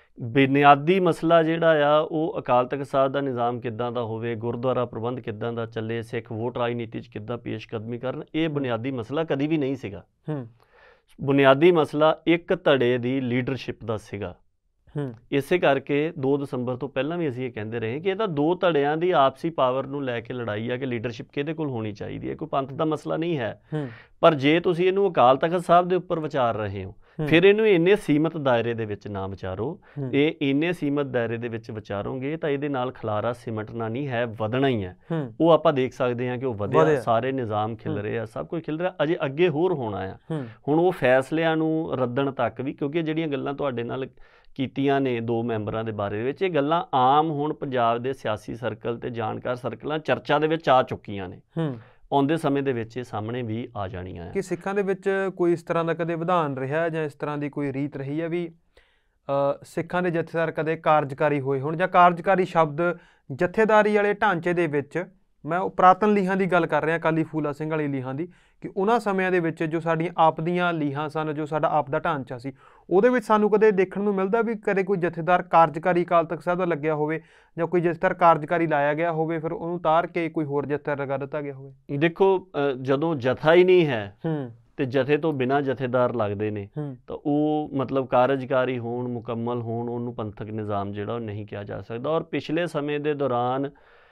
ਬੁਨਿਆਦੀ ਮਸਲਾ ਜਿਹੜਾ ਆ ਉਹ ਅਕਾਲ ਤਖਤ ਸਾਹਿਬ ਦਾ ਨਿਜ਼ਾਮ ਕਿੱਦਾਂ ਦਾ ਹੋਵੇ, ਗੁਰਦੁਆਰਾ ਪ੍ਰਬੰਧ ਕਿੱਦਾਂ ਦਾ ਚੱਲੇ, ਸਿੱਖ ਵੋਟ ਰਾਜਨੀਤੀ 'ਚ ਕਿੱਦਾਂ ਪੇਸ਼ਕਦਮੀ ਕਰਨ, ਇਹ ਬੁਨਿਆਦੀ ਮਸਲਾ ਕਦੀ ਵੀ ਨਹੀਂ ਸੀਗਾ। ਬੁਨਿਆਦੀ ਮਸਲਾ ਇੱਕ ਧੜੇ ਦੀ ਲੀਡਰਸ਼ਿਪ ਦਾ ਸੀਗਾ। ਇਸੇ ਕਰਕੇ 2 ਦਸੰਬਰ ਤੋਂ ਪਹਿਲਾਂ ਵੀ ਅਸੀਂ ਇਹ ਕਹਿੰਦੇ ਰਹੇ ਕਿ ਇਹ ਤਾਂ 2 ਧੜਿਆਂ ਦੀ ਆਪਸੀ ਪਾਵਰ ਨੂੰ ਲੈ ਕੇ ਲੜਾਈ ਆ ਕਿ ਲੀਡਰਸ਼ਿਪ ਕਿਹਦੇ ਕੋਲ ਹੋਣੀ ਚਾਹੀਦੀ ਹੈ, ਕੋਈ ਪੰਥ ਦਾ ਮਸਲਾ ਨਹੀਂ ਹੈ। ਪਰ ਜੇ ਤੁਸੀਂ ਇਹਨੂੰ ਅਕਾਲ ਤਖਤ ਸਾਹਿਬ ਦੇ ਉੱਪਰ ਵਿਚਾਰ ਰਹੇ ਹੋ, ਫਿਰ ਇਹਨੂੰ ਇੰਨੇ ਸੀਮਤ ਦਾਇਰੇ ਦੇ ਵਿੱਚ ਨਾ ਵਿਚਾਰੋ। ਇਹ ਇੰਨੇ ਸੀਮਤ ਦਾਇਰੇ ਦੇ ਵਿੱਚ ਵਿਚਾਰੋਗੇ ਤਾਂ ਇਹਦੇ ਨਾਲ ਖਲਾਰਾ ਸਿਮਟਣਾ ਨਹੀਂ ਹੈ, ਵਧਣਾ ਹੀ ਹੈ। ਉਹ ਆਪਾਂ ਦੇਖ ਸਕਦੇ ਹਾਂ ਕਿ ਉਹ ਵਧਿਆ, ਸਾਰੇ ਨਿਜ਼ਾਮ ਖਿਲ ਰਹੇ ਆ, ਸਭ ਕੁਝ ਖਿਲ ਰਿਹਾ, ਅਜੇ ਅੱਗੇ ਹੋਰ ਹੋਣਾ ਆ। ਹੁਣ ਉਹ ਫੈਸਲਿਆਂ ਨੂੰ ਰੱਦਣ ਤੱਕ ਵੀ, ਕਿਉਂਕਿ ਜਿਹੜੀਆਂ ਗੱਲਾਂ ਤੁਹਾਡੇ ਨਾਲ ਕੀਤੀਆਂ ਨੇ 2 ਮੈਂਬਰਾਂ ਦੇ ਬਾਰੇ ਵਿੱਚ, ਇਹ ਗੱਲਾਂ ਆਮ ਹੁਣ ਪੰਜਾਬ ਦੇ ਸਿਆਸੀ ਸਰਕਲ ਤੇ ਜਾਣਕਾਰ ਸਰਕਲਾਂ ਚਰਚਾ ਦੇ ਵਿੱਚ ਆ ਚੁੱਕੀਆਂ ਨੇ। ਆਉਂਦੇ ਸਮੇਂ ਦੇ ਵਿੱਚ ਇਹ ਸਾਹਮਣੇ ਵੀ ਆ ਜਾਣੀਆਂ। ਕਿ ਸਿੱਖਾਂ ਦੇ ਵਿੱਚ ਕੋਈ ਇਸ ਤਰ੍ਹਾਂ ਦਾ ਕਦੇ ਵਿਧਾਨ ਰਿਹਾ ਜਾਂ ਇਸ ਤਰ੍ਹਾਂ ਦੀ ਕੋਈ ਰੀਤ ਰਹੀ ਹੈ ਵੀ ਸਿੱਖਾਂ ਦੇ ਜਥੇਦਾਰ ਕਦੇ ਕਾਰਜਕਾਰੀ ਹੋਏ ਹੋਣ, ਜਾਂ ਕਾਰਜਕਾਰੀ ਸ਼ਬਦ ਜਥੇਦਾਰੀ ਵਾਲੇ ਢਾਂਚੇ ਦੇ ਵਿੱਚ, ਮੈਂ ਉਹ ਪੁਰਾਤਨ ਲੀਹਾਂ ਦੀ ਗੱਲ ਕਰ ਰਿਹਾ, ਅਕਾਲੀ ਫੂਲਾ ਸਿੰਘ ਵਾਲੀ ਲੀਹਾਂ ਦੀ, ਕਿ ਉਹਨਾਂ ਸਮਿਆਂ ਦੇ ਵਿੱਚ ਜੋ ਸਾਡੀਆਂ ਆਪ ਦੀਆਂ ਲੀਹਾਂ ਸਨ, ਜੋ ਸਾਡਾ ਆਪ ਦਾ ਢਾਂਚਾ ਸੀ, ਉਹਦੇ ਵਿੱਚ ਸਾਨੂੰ ਕਦੇ ਦੇਖਣ ਨੂੰ ਮਿਲਦਾ ਵੀ ਕਦੇ ਕੋਈ ਜਥੇਦਾਰ ਕਾਰਜਕਾਰੀ ਅਕਾਲ ਤਖਤ ਸਾਹਿਬ ਦਾ ਲੱਗਿਆ ਹੋਵੇ, ਜਾਂ ਕੋਈ ਜਥੇਦਾਰ ਕਾਰਜਕਾਰੀ ਲਾਇਆ ਗਿਆ ਹੋਵੇ ਫਿਰ ਉਹਨੂੰ ਉਤਾਰ ਕੇ ਕੋਈ ਹੋਰ ਜਥੇਦਾਰ ਲਗਾ ਦਿੱਤਾ ਗਿਆ ਹੋਵੇ? ਦੇਖੋ, ਜਦੋਂ ਜਥਾ ਹੀ ਨਹੀਂ ਹੈ ਤੇ ਜਥੇ ਤੋਂ ਬਿਨਾਂ ਜਥੇਦਾਰ ਲੱਗਦੇ ਨੇ ਤਾਂ ਉਹ ਮਤਲਬ ਕਾਰਜਕਾਰੀ ਹੋਣ, ਮੁਕੰਮਲ ਹੋਣ, ਉਹਨੂੰ ਪੰਥਕ ਨਿਜ਼ਾਮ ਜਿਹੜਾ ਉਹ ਨਹੀਂ ਕਿਹਾ ਜਾ ਸਕਦਾ। ਔਰ ਪਿਛਲੇ ਸਮੇਂ ਦੇ ਦੌਰਾਨ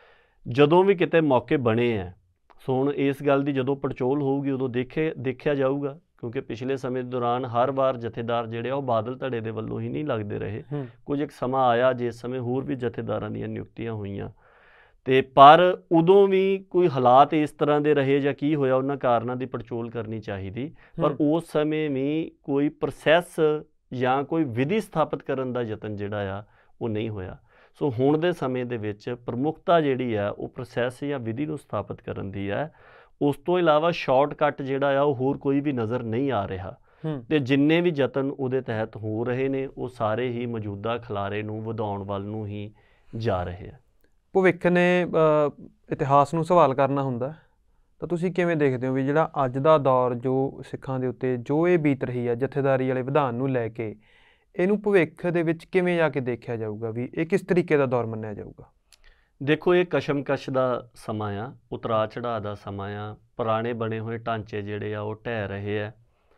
ਜਦੋਂ ਵੀ ਕਿਤੇ ਮੌਕੇ ਬਣੇ ਆ, ਸੋ ਹੁਣ ਇਸ ਗੱਲ ਦੀ ਜਦੋਂ ਪੜਚੋਲ ਹੋਊਗੀ ਉਦੋਂ ਦੇਖਿਆ ਜਾਊਗਾ, ਕਿਉਂਕਿ ਪਿਛਲੇ ਸਮੇਂ ਦੌਰਾਨ ਹਰ ਵਾਰ ਜਥੇਦਾਰ ਜਿਹੜੇ ਆ ਉਹ ਬਾਦਲ ਧੜੇ ਦੇ ਵੱਲੋਂ ਹੀ ਨਹੀਂ ਲੱਗਦੇ ਰਹੇ। ਕੁਝ ਇੱਕ ਸਮਾਂ ਆਇਆ ਜਿਸ ਸਮੇਂ ਹੋਰ ਵੀ ਜਥੇਦਾਰਾਂ ਦੀਆਂ ਨਿਯੁਕਤੀਆਂ ਹੋਈਆਂ, ਤੇ ਪਰ ਉਦੋਂ ਵੀ ਕੋਈ ਹਾਲਾਤ ਇਸ ਤਰ੍ਹਾਂ ਦੇ ਰਹੇ ਜਾਂ ਕੀ ਹੋਇਆ, ਉਹਨਾਂ ਕਾਰਨਾਂ ਦੀ ਪੜਚੋਲ ਕਰਨੀ ਚਾਹੀਦੀ। ਪਰ ਉਸ ਸਮੇਂ ਵੀ ਕੋਈ ਪ੍ਰੋਸੈਸ ਜਾਂ ਕੋਈ ਵਿਧੀ ਸਥਾਪਿਤ ਕਰਨ ਦਾ ਯਤਨ ਜਿਹੜਾ ਆ ਉਹ ਨਹੀਂ ਹੋਇਆ। ਸੋ ਹੁਣ ਦੇ ਸਮੇਂ ਦੇ ਵਿੱਚ ਪ੍ਰਮੁੱਖਤਾ ਜਿਹੜੀ ਆ ਉਹ ਪ੍ਰੋਸੈਸ ਜਾਂ ਵਿਧੀ ਨੂੰ ਸਥਾਪਿਤ ਕਰਨ ਦੀ ਹੈ। ਉਸ ਤੋਂ ਇਲਾਵਾ ਸ਼ਾਰਟਕੱਟ ਜਿਹੜਾ ਆ ਉਹ ਹੋਰ ਕੋਈ ਵੀ ਨਜ਼ਰ ਨਹੀਂ ਆ ਰਿਹਾ। ਤੇ ਜਿੰਨੇ ਵੀ ਯਤਨ ਉਹਦੇ ਤਹਿਤ ਹੋ ਰਹੇ ਨੇ ਉਹ ਸਾਰੇ ਹੀ ਮੌਜੂਦਾ ਖਿਲਾਰੇ ਨੂੰ ਵਧਾਉਣ ਵੱਲ ਨੂੰ ਹੀ ਜਾ ਰਹੇ ਆ। ਭਵਿੱਖ ਨੇ ਇਤਿਹਾਸ ਨੂੰ ਸਵਾਲ ਕਰਨਾ ਹੁੰਦਾ, ਤਾਂ ਤੁਸੀਂ ਕਿਵੇਂ ਦੇਖਦੇ ਹੋ ਵੀ ਜਿਹੜਾ ਅੱਜ ਦਾ ਦੌਰ ਜੋ ਸਿੱਖਾਂ ਦੇ ਉੱਤੇ ਜੋ ਇਹ ਬੀਤ ਰਹੀ ਹੈ ਜਥੇਦਾਰੀ ਵਾਲੇ ਵਿਧਾਨ ਨੂੰ ਲੈ ਕੇ, ਇਹਨੂੰ ਭਵਿੱਖ ਦੇ ਵਿੱਚ ਕਿਵੇਂ ਜਾ ਕੇ ਦੇਖਿਆ ਜਾਊਗਾ, ਵੀ ਇਹ ਕਿਸ ਤਰੀਕੇ ਦਾ ਦੌਰ ਮੰਨਿਆ ਜਾਊਗਾ? ਦੇਖੋ, ਇਹ ਕਸ਼ਮਕਸ਼ ਦਾ ਸਮਾਂ ਆ, ਉਤਰਾਅ ਚੜ੍ਹਾਅ ਦਾ ਸਮਾਂ ਆ। ਪੁਰਾਣੇ ਬਣੇ ਹੋਏ ਢਾਂਚੇ ਜਿਹੜੇ ਆ ਉਹ ਢਹਿ ਰਹੇ ਆ।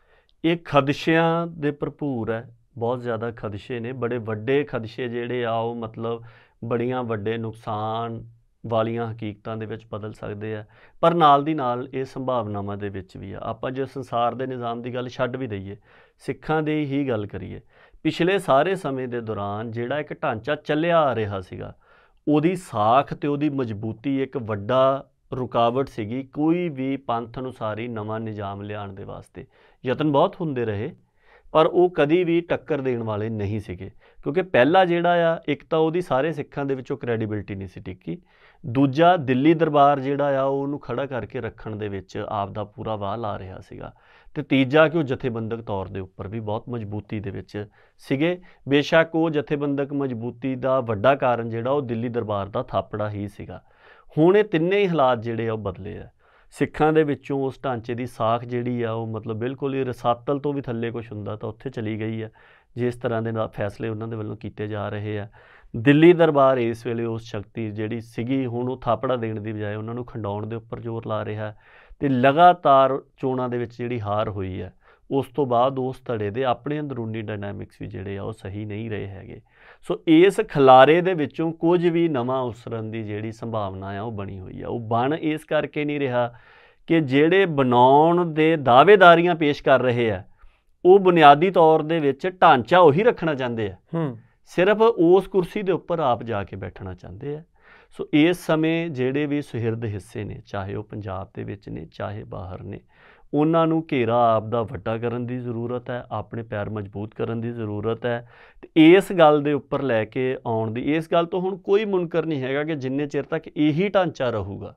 ਇਹ ਖਦਸ਼ਿਆਂ ਦੇ ਭਰਪੂਰ ਹੈ, ਬਹੁਤ ਜ਼ਿਆਦਾ ਖਦਸ਼ੇ ਨੇ, ਬੜੇ ਵੱਡੇ ਖਦਸ਼ੇ ਜਿਹੜੇ ਆ ਉਹ ਮਤਲਬ ਬੜੀਆਂ ਵੱਡੇ ਨੁਕਸਾਨ ਵਾਲੀਆਂ ਹਕੀਕਤਾਂ ਦੇ ਵਿੱਚ ਬਦਲ ਸਕਦੇ ਆ। ਪਰ ਨਾਲ ਦੀ ਨਾਲ ਇਹ ਸੰਭਾਵਨਾਵਾਂ ਦੇ ਵਿੱਚ ਵੀ ਆ। ਆਪਾਂ ਜੇ ਸੰਸਾਰ ਦੇ ਨਿਜ਼ਾਮ ਦੀ ਗੱਲ ਛੱਡ ਵੀ ਦਈਏ, ਸਿੱਖਾਂ ਦੀ ਹੀ ਗੱਲ ਕਰੀਏ, ਪਿਛਲੇ ਸਾਰੇ ਸਮੇਂ ਦੇ ਦੌਰਾਨ ਜਿਹੜਾ ਇੱਕ ਢਾਂਚਾ ਚੱਲਿਆ ਆ ਰਿਹਾ ਸੀਗਾ, ਉਹਦੀ ਸਾਖ ਤੇ ਉਹਦੀ ਮਜ਼ਬੂਤੀ ਇੱਕ ਵੱਡਾ ਰੁਕਾਵਟ ਸੀਗੀ। ਕੋਈ ਵੀ ਪੰਥ ਅਨੁਸਾਰੀ ਨਵਾਂ ਨਿਜ਼ਾਮ ਲਿਆਉਣ ਦੇ ਵਾਸਤੇ ਯਤਨ ਬਹੁਤ ਹੁੰਦੇ ਰਹੇ, ਪਰ ਉਹ ਕਦੀ ਵੀ ਟੱਕਰ ਦੇਣ ਵਾਲੇ ਨਹੀਂ ਸੀਗੇ। ਕਿਉਂਕਿ ਪਹਿਲਾ ਜਿਹੜਾ ਆ, ਇੱਕ ਤਾਂ ਉਹਦੀ ਸਾਰੇ ਸਿੱਖਾਂ ਦੇ ਵਿੱਚੋਂ ਕ੍ਰੈਡੀਬਿਲਿਟੀ ਨਹੀਂ ਸੀ ਟਿੱਕੀ, ਦੂਜਾ ਦਿੱਲੀ ਦਰਬਾਰ ਜਿਹੜਾ ਆ ਉਹਨੂੰ ਖੜਾ ਕਰਕੇ ਰੱਖਣ ਦੇ ਵਿੱਚ ਆਪ ਦਾ ਪੂਰਾ ਵਾਹ ਲਾ ਰਿਹਾ ਸੀਗਾ, ਤੇ ਤੀਜਾ ਕਿ ਉਹ ਜਥੇਬੰਦਕ ਤੌਰ ਦੇ ਉੱਪਰ ਵੀ ਬਹੁਤ ਮਜ਼ਬੂਤੀ ਦੇ ਵਿੱਚ ਸੀਗੇ। ਬੇਸ਼ੱਕ ਉਹ ਜਥੇਬੰਦਕ ਮਜ਼ਬੂਤੀ ਦਾ ਵੱਡਾ ਕਾਰਨ ਜਿਹੜਾ ਉਹ ਦਿੱਲੀ ਦਰਬਾਰ ਦਾ ਥਾਪੜਾ ਹੀ ਸੀਗਾ। ਹੁਣ ਇਹ ਤਿੰਨੇ ਹੀ ਹਾਲਾਤ ਜਿਹੜੇ ਆ ਉਹ ਬਦਲੇ ਆ। ਸਿੱਖਾਂ ਦੇ ਵਿੱਚੋਂ ਉਸ ਢਾਂਚੇ ਦੀ ਸਾਖ ਜਿਹੜੀ ਆ ਉਹ ਮਤਲਬ ਬਿਲਕੁਲ ਹੀ ਰਸਾਤਲ ਤੋਂ ਵੀ ਥੱਲੇ ਕੁਛ ਹੁੰਦਾ ਤਾਂ ਉੱਥੇ ਚਲੀ ਗਈ ਆ, ਜਿਸ ਤਰ੍ਹਾਂ ਦੇ ਨਾਲ ਫੈਸਲੇ ਉਹਨਾਂ ਦੇ ਵੱਲੋਂ ਕੀਤੇ ਜਾ ਰਹੇ ਆ। ਦਿੱਲੀ ਦਰਬਾਰ ਇਸ ਵੇਲੇ ਉਸ ਸ਼ਕਤੀ ਜਿਹੜੀ ਸੀਗੀ, ਹੁਣ ਉਹ ਥਾਪੜਾ ਦੇਣ ਦੀ ਬਜਾਏ ਉਹਨਾਂ ਨੂੰ ਖੰਡਾਉਣ ਦੇ ਉੱਪਰ ਜ਼ੋਰ ਲਾ ਰਿਹਾ, ਅਤੇ ਲਗਾਤਾਰ ਚੋਣਾਂ ਦੇ ਵਿੱਚ ਜਿਹੜੀ ਹਾਰ ਹੋਈ ਹੈ ਉਸ ਤੋਂ ਬਾਅਦ ਉਸ ਧੜੇ ਦੇ ਆਪਣੇ ਅੰਦਰੂਨੀ ਡਾਇਨਾਮਿਕਸ ਵੀ ਜਿਹੜੇ ਆ ਉਹ ਸਹੀ ਨਹੀਂ ਰਹੇ ਹੈਗੇ। ਸੋ ਇਸ ਖਿਲਾਰੇ ਦੇ ਵਿੱਚੋਂ ਕੁਝ ਵੀ ਨਵਾਂ ਉਸਰਨ ਦੀ ਜਿਹੜੀ ਸੰਭਾਵਨਾ ਆ ਉਹ ਬਣੀ ਹੋਈ ਆ। ਉਹ ਬਣ ਇਸ ਕਰਕੇ ਨਹੀਂ ਰਿਹਾ ਕਿ ਜਿਹੜੇ ਬਣਾਉਣ ਦੇ ਦਾਅਵੇਦਾਰੀਆਂ ਪੇਸ਼ ਕਰ ਰਹੇ ਆ ਉਹ ਬੁਨਿਆਦੀ ਤੌਰ ਦੇ ਵਿੱਚ ਢਾਂਚਾ ਉਹੀ ਰੱਖਣਾ ਚਾਹੁੰਦੇ ਆ, ਸਿਰਫ ਉਸ ਕੁਰਸੀ ਦੇ ਉੱਪਰ ਆਪ ਜਾ ਕੇ ਬੈਠਣਾ ਚਾਹੁੰਦੇ ਆ। ਸੋ ਇਸ ਸਮੇਂ ਜਿਹੜੇ ਵੀ ਸੁਹਿਰਦ ਹਿੱਸੇ ਨੇ, ਚਾਹੇ ਉਹ ਪੰਜਾਬ ਦੇ ਵਿੱਚ ਨੇ ਚਾਹੇ ਬਾਹਰ ਨੇ, ਉਹਨਾਂ ਨੂੰ ਘੇਰਾ ਆਪ ਦਾ ਵੱਡਾ ਕਰਨ ਦੀ ਜ਼ਰੂਰਤ ਹੈ, ਆਪਣੇ ਪੈਰ ਮਜ਼ਬੂਤ ਕਰਨ ਦੀ ਜ਼ਰੂਰਤ ਹੈ। ਤੇ ਇਸ ਗੱਲ ਦੇ ਉੱਪਰ ਲੈ ਕੇ ਆਉਣ ਦੀ, ਇਸ ਗੱਲ ਤੋਂ ਹੁਣ ਕੋਈ ਮੁਨਕਰ ਨਹੀਂ ਹੈਗਾ ਕਿ ਜਿੰਨੇ ਚਿਰ ਤੱਕ ਇਹੀ ਢਾਂਚਾ ਰਹੂਗਾ,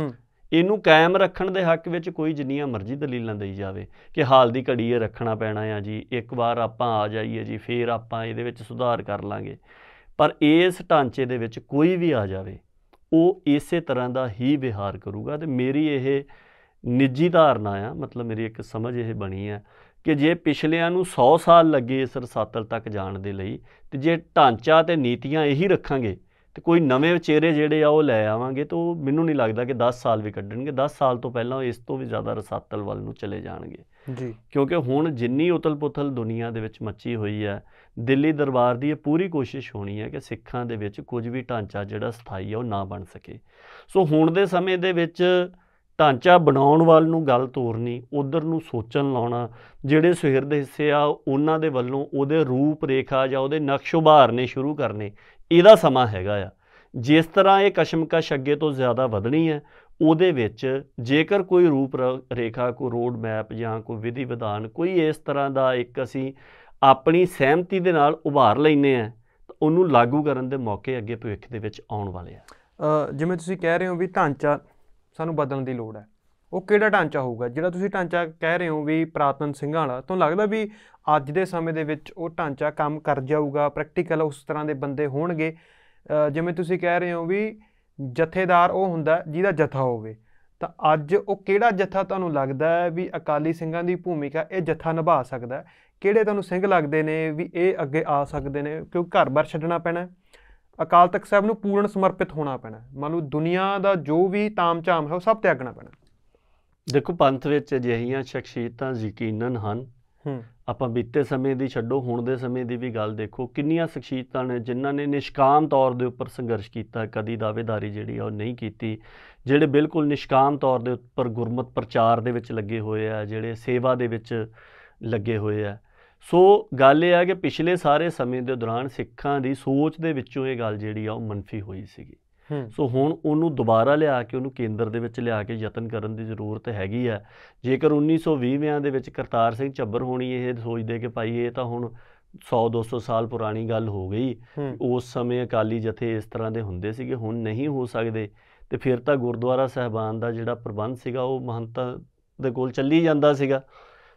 ਇਹਨੂੰ ਕਾਇਮ ਰੱਖਣ ਦੇ ਹੱਕ ਵਿੱਚ ਕੋਈ ਜਿੰਨੀਆਂ ਮਰਜ਼ੀ ਦਲੀਲਾਂ ਦੇਈ ਜਾਵੇ ਕਿ ਹਾਲ ਦੀ ਘੜੀ ਇਹ ਰੱਖਣਾ ਪੈਣਾ ਆ ਜੀ, ਇੱਕ ਵਾਰ ਆਪਾਂ ਆ ਜਾਈਏ ਜੀ ਫਿਰ ਆਪਾਂ ਇਹਦੇ ਵਿੱਚ ਸੁਧਾਰ ਕਰ ਲਾਂਗੇ। ਪਰ ਇਸ ਢਾਂਚੇ ਦੇ ਵਿੱਚ ਕੋਈ ਵੀ ਆ ਜਾਵੇ ਉਹ ਇਸੇ ਤਰ੍ਹਾਂ ਦਾ ਹੀ ਵਿਹਾਰ ਕਰੂਗਾ। ਅਤੇ ਮੇਰੀ ਇਹ ਨਿੱਜੀ ਧਾਰਨਾ ਆ, ਮਤਲਬ ਮੇਰੀ ਇੱਕ ਸਮਝ ਇਹ ਬਣੀ ਹੈ ਕਿ ਜੇ ਪਿਛਲਿਆਂ ਨੂੰ 100 ਸਾਲ ਲੱਗੇ ਇਸ ਰਸਾਤਲ ਤੱਕ ਜਾਣ ਦੇ ਲਈ, ਤੇ ਜੇ ਢਾਂਚਾ ਅਤੇ ਨੀਤੀਆਂ ਇਹੀ ਰੱਖਾਂਗੇ ਤੇ ਕੋਈ ਨਵੇਂ ਚਿਹਰੇ ਜਿਹੜੇ ਆ ਉਹ ਲੈ ਆਵਾਂਗੇ, ਤਾਂ ਉਹ ਮੈਨੂੰ ਨਹੀਂ ਲੱਗਦਾ ਕਿ 10 ਸਾਲ ਵੀ ਕੱਢਣਗੇ। 10 ਸਾਲ ਤੋਂ ਪਹਿਲਾਂ ਇਸ ਤੋਂ ਵੀ ਜ਼ਿਆਦਾ ਰਸਾਤਲ ਵੱਲ ਨੂੰ ਚਲੇ ਜਾਣਗੇ ਜੀ। ਕਿਉਂਕਿ ਹੁਣ ਜਿੰਨੀ ਉਥਲ ਪੁਥਲ ਦੁਨੀਆ ਦੇ ਵਿੱਚ ਮੱਚੀ ਹੋਈ ਹੈ, ਦਿੱਲੀ ਦਰਬਾਰ ਦੀ ਇਹ ਪੂਰੀ ਕੋਸ਼ਿਸ਼ ਹੋਣੀ ਹੈ ਕਿ ਸਿੱਖਾਂ ਦੇ ਵਿੱਚ ਕੁਝ ਵੀ ਢਾਂਚਾ ਜਿਹੜਾ ਸਥਾਈ ਆ ਉਹ ਨਾ ਬਣ ਸਕੇ। ਸੋ ਹੁਣ ਦੇ ਸਮੇਂ ਦੇ ਵਿੱਚ ਢਾਂਚਾ ਬਣਾਉਣ ਵੱਲ ਨੂੰ ਗੱਲ ਤੋਰਨੀ, ਉੱਧਰ ਨੂੰ ਸੋਚਣ ਲਾਉਣਾ, ਜਿਹੜੇ ਸੁਹਿਰਦ ਹਿੱਸੇ ਆ ਉਹਨਾਂ ਦੇ ਵੱਲੋਂ ਉਹਦੇ ਰੂਪ ਰੇਖਾ ਜਾਂ ਉਹਦੇ ਨਕਸ਼ ਉਭਾਰਨੇ ਸ਼ੁਰੂ ਕਰਨੇ, ਇਹਦਾ ਸਮਾਂ ਹੈਗਾ ਆ। ਜਿਸ ਤਰ੍ਹਾਂ ਇਹ ਕਸ਼ਮਕਸ਼ ਅੱਗੇ ਤੋਂ ਜ਼ਿਆਦਾ ਵਧਣੀ ਹੈ, ਉਹਦੇ ਵਿੱਚ ਜੇਕਰ ਕੋਈ ਰੂਪ ਰੇਖਾ, ਕੋਈ ਰੋਡ ਮੈਪ ਜਾਂ ਕੋਈ ਵਿਧੀ ਵਿਧਾਨ, ਕੋਈ ਇਸ ਤਰ੍ਹਾਂ ਦਾ ਇੱਕ ਅਸੀਂ ਆਪਣੀ ਸਹਿਮਤੀ ਦੇ ਨਾਲ ਉਭਾਰ ਲੈਂਦੇ ਹਾਂ, ਤਾਂ ਉਹਨੂੰ ਲਾਗੂ ਕਰਨ ਦੇ ਮੌਕੇ ਅੱਗੇ ਭਵਿੱਖ ਦੇ ਵਿੱਚ ਆਉਣ ਵਾਲੇ ਆ। ਜਿਵੇਂ ਤੁਸੀਂ ਕਹਿ ਰਹੇ ਹੋ ਵੀ ਢਾਂਚਾ ਸਾਨੂੰ ਬਦਲਣ ਦੀ ਲੋੜ ਹੈ, ਉਹ ਕਿਹੜਾ ਢਾਂਚਾ ਹੋਊਗਾ? ਜਿਹੜਾ ਤੁਸੀਂ ਢਾਂਚਾ ਕਹਿ ਰਹੇ ਹੋ ਵੀ ਪੁਰਾਤਨ ਸਿੰਘਾਂ ਵਾਲਾ, ਤੁਹਾਨੂੰ ਲੱਗਦਾ ਵੀ ਅੱਜ ਦੇ ਸਮੇਂ ਦੇ ਵਿੱਚ ਉਹ ਢਾਂਚਾ ਕੰਮ ਕਰ ਜਾਊਗਾ, ਪ੍ਰੈਕਟੀਕਲ ਉਸ ਤਰ੍ਹਾਂ ਦੇ ਬੰਦੇ ਹੋਣਗੇ? ਜਿਵੇਂ ਤੁਸੀਂ ਕਹਿ ਰਹੇ ਹੋ ਵੀ ਜਥੇਦਾਰ ਉਹ ਹੁੰਦਾ ਜਿਹਦਾ ਜਥਾ ਹੋਵੇ, ਤਾਂ ਅੱਜ ਉਹ ਕਿਹੜਾ ਜਥਾ ਤੁਹਾਨੂੰ ਲੱਗਦਾ ਹੈ ਵੀ ਅਕਾਲੀ ਸਿੰਘਾਂ ਦੀ ਭੂਮਿਕਾ ਇਹ ਜਥਾ ਨਿਭਾ ਸਕਦਾ? ਕਿਹੜੇ ਤੁਹਾਨੂੰ ਸਿੰਘ ਲੱਗਦੇ ਨੇ ਵੀ ਇਹ ਅੱਗੇ ਆ ਸਕਦੇ ਨੇ? ਕਿਉਂਕਿ ਘਰ-ਬਾਰ ਛੱਡਣਾ ਪੈਣਾ, ਅਕਾਲ ਤਖਤ ਸਾਹਿਬ ਨੂੰ ਪੂਰਨ ਸਮਰਪਿਤ ਹੋਣਾ ਪੈਣਾ, ਮੰਨ ਲਓ ਦੁਨੀਆ ਦਾ ਜੋ ਵੀ ਤਾਮ-ਝਾਮ ਹੈ ਉਹ ਸਭ ਤਿਆਗਣਾ ਪੈਣਾ। ਦੇਖੋ, ਪੰਥ ਵਿੱਚ ਅਜਿਹੀਆਂ ਸ਼ਖਸੀਅਤਾਂ ਯਕੀਨਨ ਹਨ। ਆਪਾਂ ਬੀਤੇ ਸਮੇਂ ਦੀ ਛੱਡੋ, ਹੁਣ ਦੇ ਸਮੇਂ ਦੀ ਵੀ ਗੱਲ ਦੇਖੋ, ਕਿੰਨੀਆਂ ਸ਼ਖਸੀਅਤਾਂ ਨੇ ਜਿਨ੍ਹਾਂ ਨੇ ਨਿਸ਼ਕਾਮ ਤੌਰ ਦੇ ਉੱਪਰ ਸੰਘਰਸ਼ ਕੀਤਾ, ਕਦੀ ਦਾਅਵੇਦਾਰੀ ਜਿਹੜੀ ਆ ਉਹ ਨਹੀਂ ਕੀਤੀ, ਜਿਹੜੇ ਬਿਲਕੁਲ ਨਿਸ਼ਕਾਮ ਤੌਰ ਦੇ ਉੱਪਰ ਗੁਰਮਤਿ ਪ੍ਰਚਾਰ ਦੇ ਵਿੱਚ ਲੱਗੇ ਹੋਏ ਆ, ਜਿਹੜੇ ਸੇਵਾ ਦੇ ਵਿੱਚ ਲੱਗੇ ਹੋਏ ਆ। ਸੋ ਗੱਲ ਇਹ ਹੈ ਕਿ ਪਿਛਲੇ ਸਾਰੇ ਸਮੇਂ ਦੇ ਦੌਰਾਨ ਸਿੱਖਾਂ ਦੀ ਸੋਚ ਦੇ ਵਿੱਚੋਂ ਇਹ ਗੱਲ ਜਿਹੜੀ ਆ ਉਹ ਮੰਨਫੀ ਹੋਈ ਸੀਗੀ। ਸੋ ਹੁਣ ਉਹਨੂੰ ਦੁਬਾਰਾ ਲਿਆ ਕੇ, ਉਹਨੂੰ ਕੇਂਦਰ ਦੇ ਵਿੱਚ ਲਿਆ ਕੇ ਯਤਨ ਕਰਨ ਦੀ ਜ਼ਰੂਰਤ ਹੈਗੀ ਹੈ। ਜੇਕਰ 1920ਵਿਆਂ ਦੇ ਵਿੱਚ ਕਰਤਾਰ ਸਿੰਘ ਝੱਬਰ ਹੋਣੀ ਇਹ ਸੋਚਦੇ ਕਿ ਭਾਈ ਇਹ ਤਾਂ ਹੁਣ 100-200 ਸਾਲ ਪੁਰਾਣੀ ਗੱਲ ਹੋ ਗਈ, ਉਸ ਸਮੇਂ ਅਕਾਲੀ ਜਥੇ ਇਸ ਤਰ੍ਹਾਂ ਦੇ ਹੁੰਦੇ ਸੀਗੇ, ਹੁਣ ਨਹੀਂ ਹੋ ਸਕਦੇ, ਤੇ ਫਿਰ ਤਾਂ ਗੁਰਦੁਆਰਾ ਸਾਹਿਬਾਨ ਦਾ ਜਿਹੜਾ ਪ੍ਰਬੰਧ ਸੀਗਾ ਉਹ ਮਹੰਤਾਂ ਦੇ ਕੋਲ ਚੱਲੀ ਜਾਂਦਾ ਸੀਗਾ।